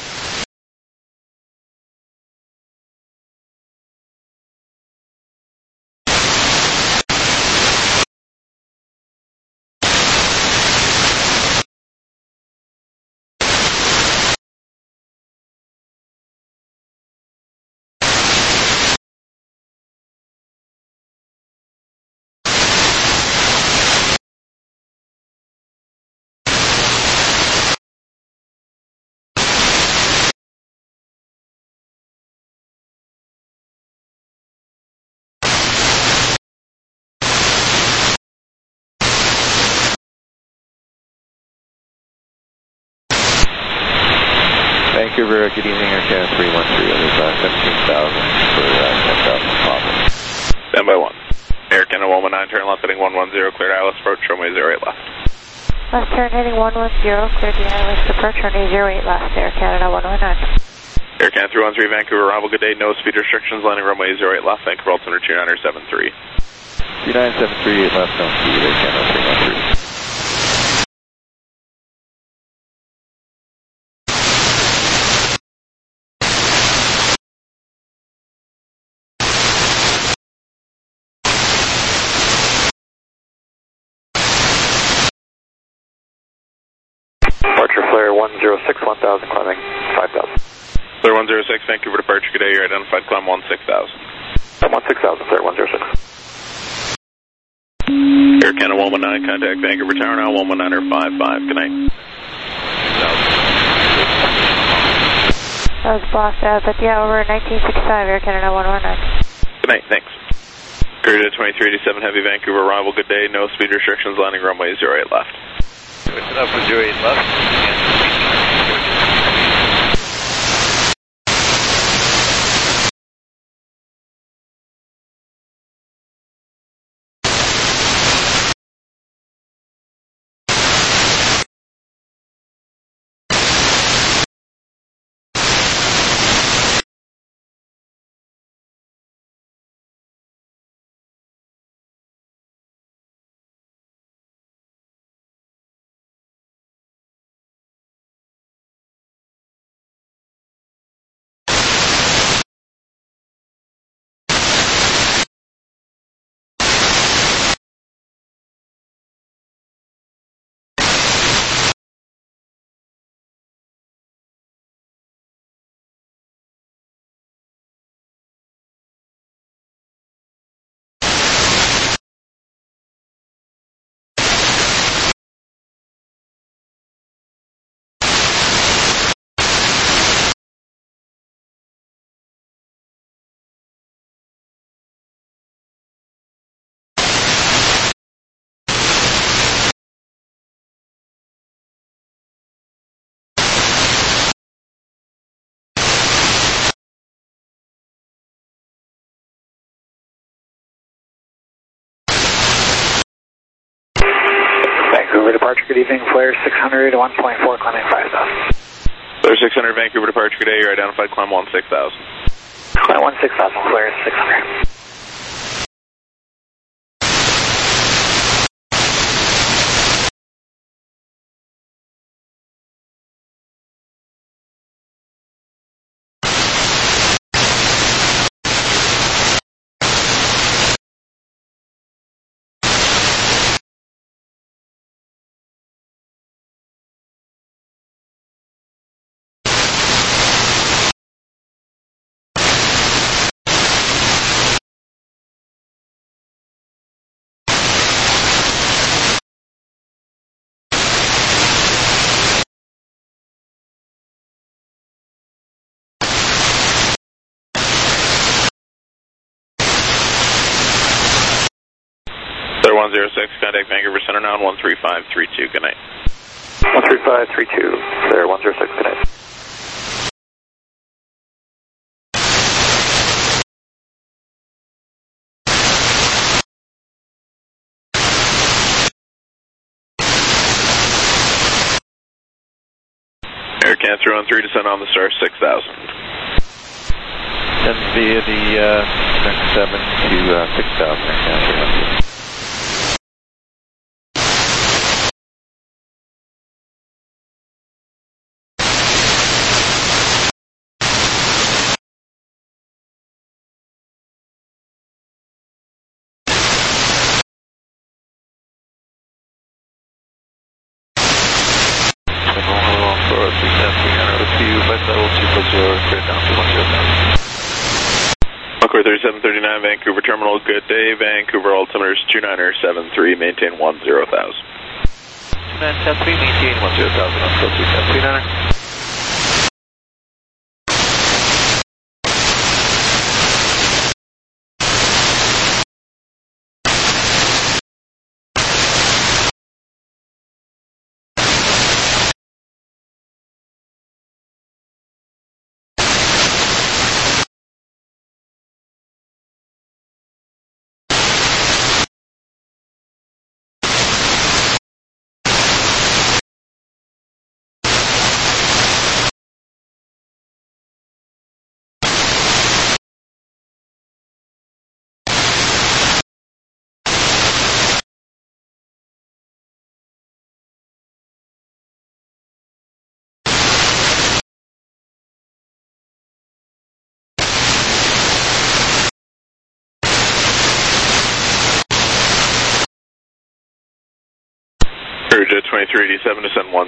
Vancouver, good evening, Air Canada 313, there's 17,000 for 10,000 profit. Stand by 1. Air Canada 119, turn left heading 110, cleared ILS approach, runway 08 left. Left turn heading 110, cleared the ILS approach, runway 08 left, Air Canada 119. Air Canada 313, Vancouver, arrival, good day, no speed restrictions, landing runway 08 left, Vancouver altimeter 2973. 2973 left, no speed, Air Canada 313. Departure flare 106, 1000, climbing 5,000. Flare 106, Vancouver departure, good day, you're identified, climb 16,000. 16,000, flare 106. Air Canada 119, contact Vancouver Tower now, 119.55, good night. That was boss, but yeah, over 1965, Air Canada 119. Good night, thanks. Courier 2387, heavy Vancouver arrival, good day, no speed restrictions, landing runway 08 left. Switch it up for 08 left. Vancouver departure, good evening, flare 600, 1.4, climbing 5,000. Flare 600, Vancouver departure, good day, you're identified, climb 16,000. Climb 16,000, flare 600. Flare 106, contact Vancouver Center now on 13532, good night. 13532, Flare 106, good night. Air Can 313, descend on the star 6,000. Send via the next 7 to 6,000. Encore 3739, Vancouver Terminal, good day. Vancouver altimeter is 2973, maintain 10,000. 2973, maintain 10,000 on code 3739. Jet 2387, descend 10,000.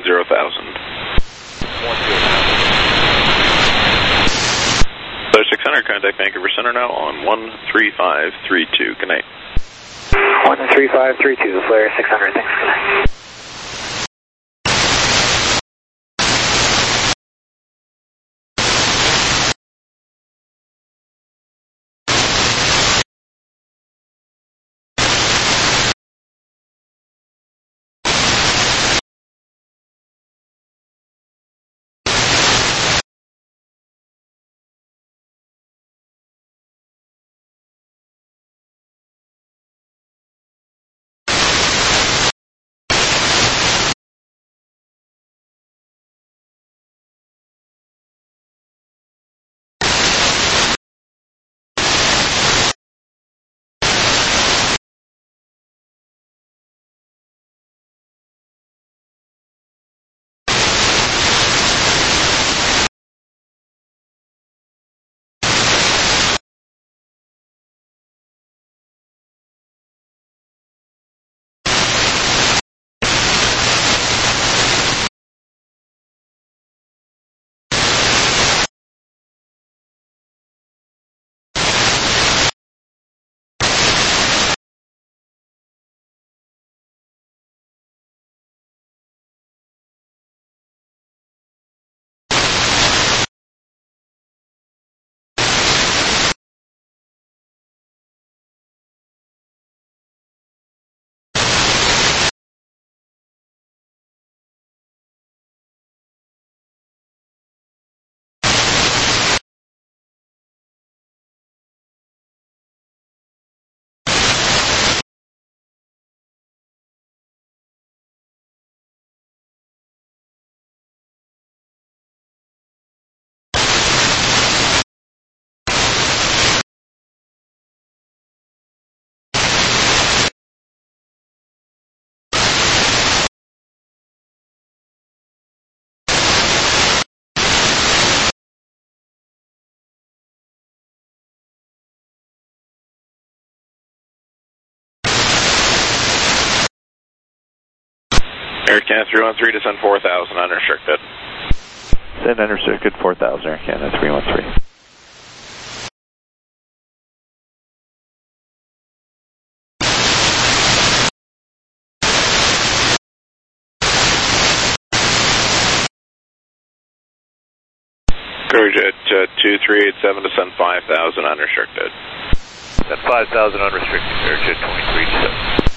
Flare 600, contact Vancouver Center now on 13532, good night. 13532, flare 600, thanks, good night. Air Canada 313, descend 4,000 unrestricted. Send unrestricted 4,000, Air Canada 313. Courage at 2387, descend 5,000 unrestricted. Descend 5,000 unrestricted, Air Jet 2387.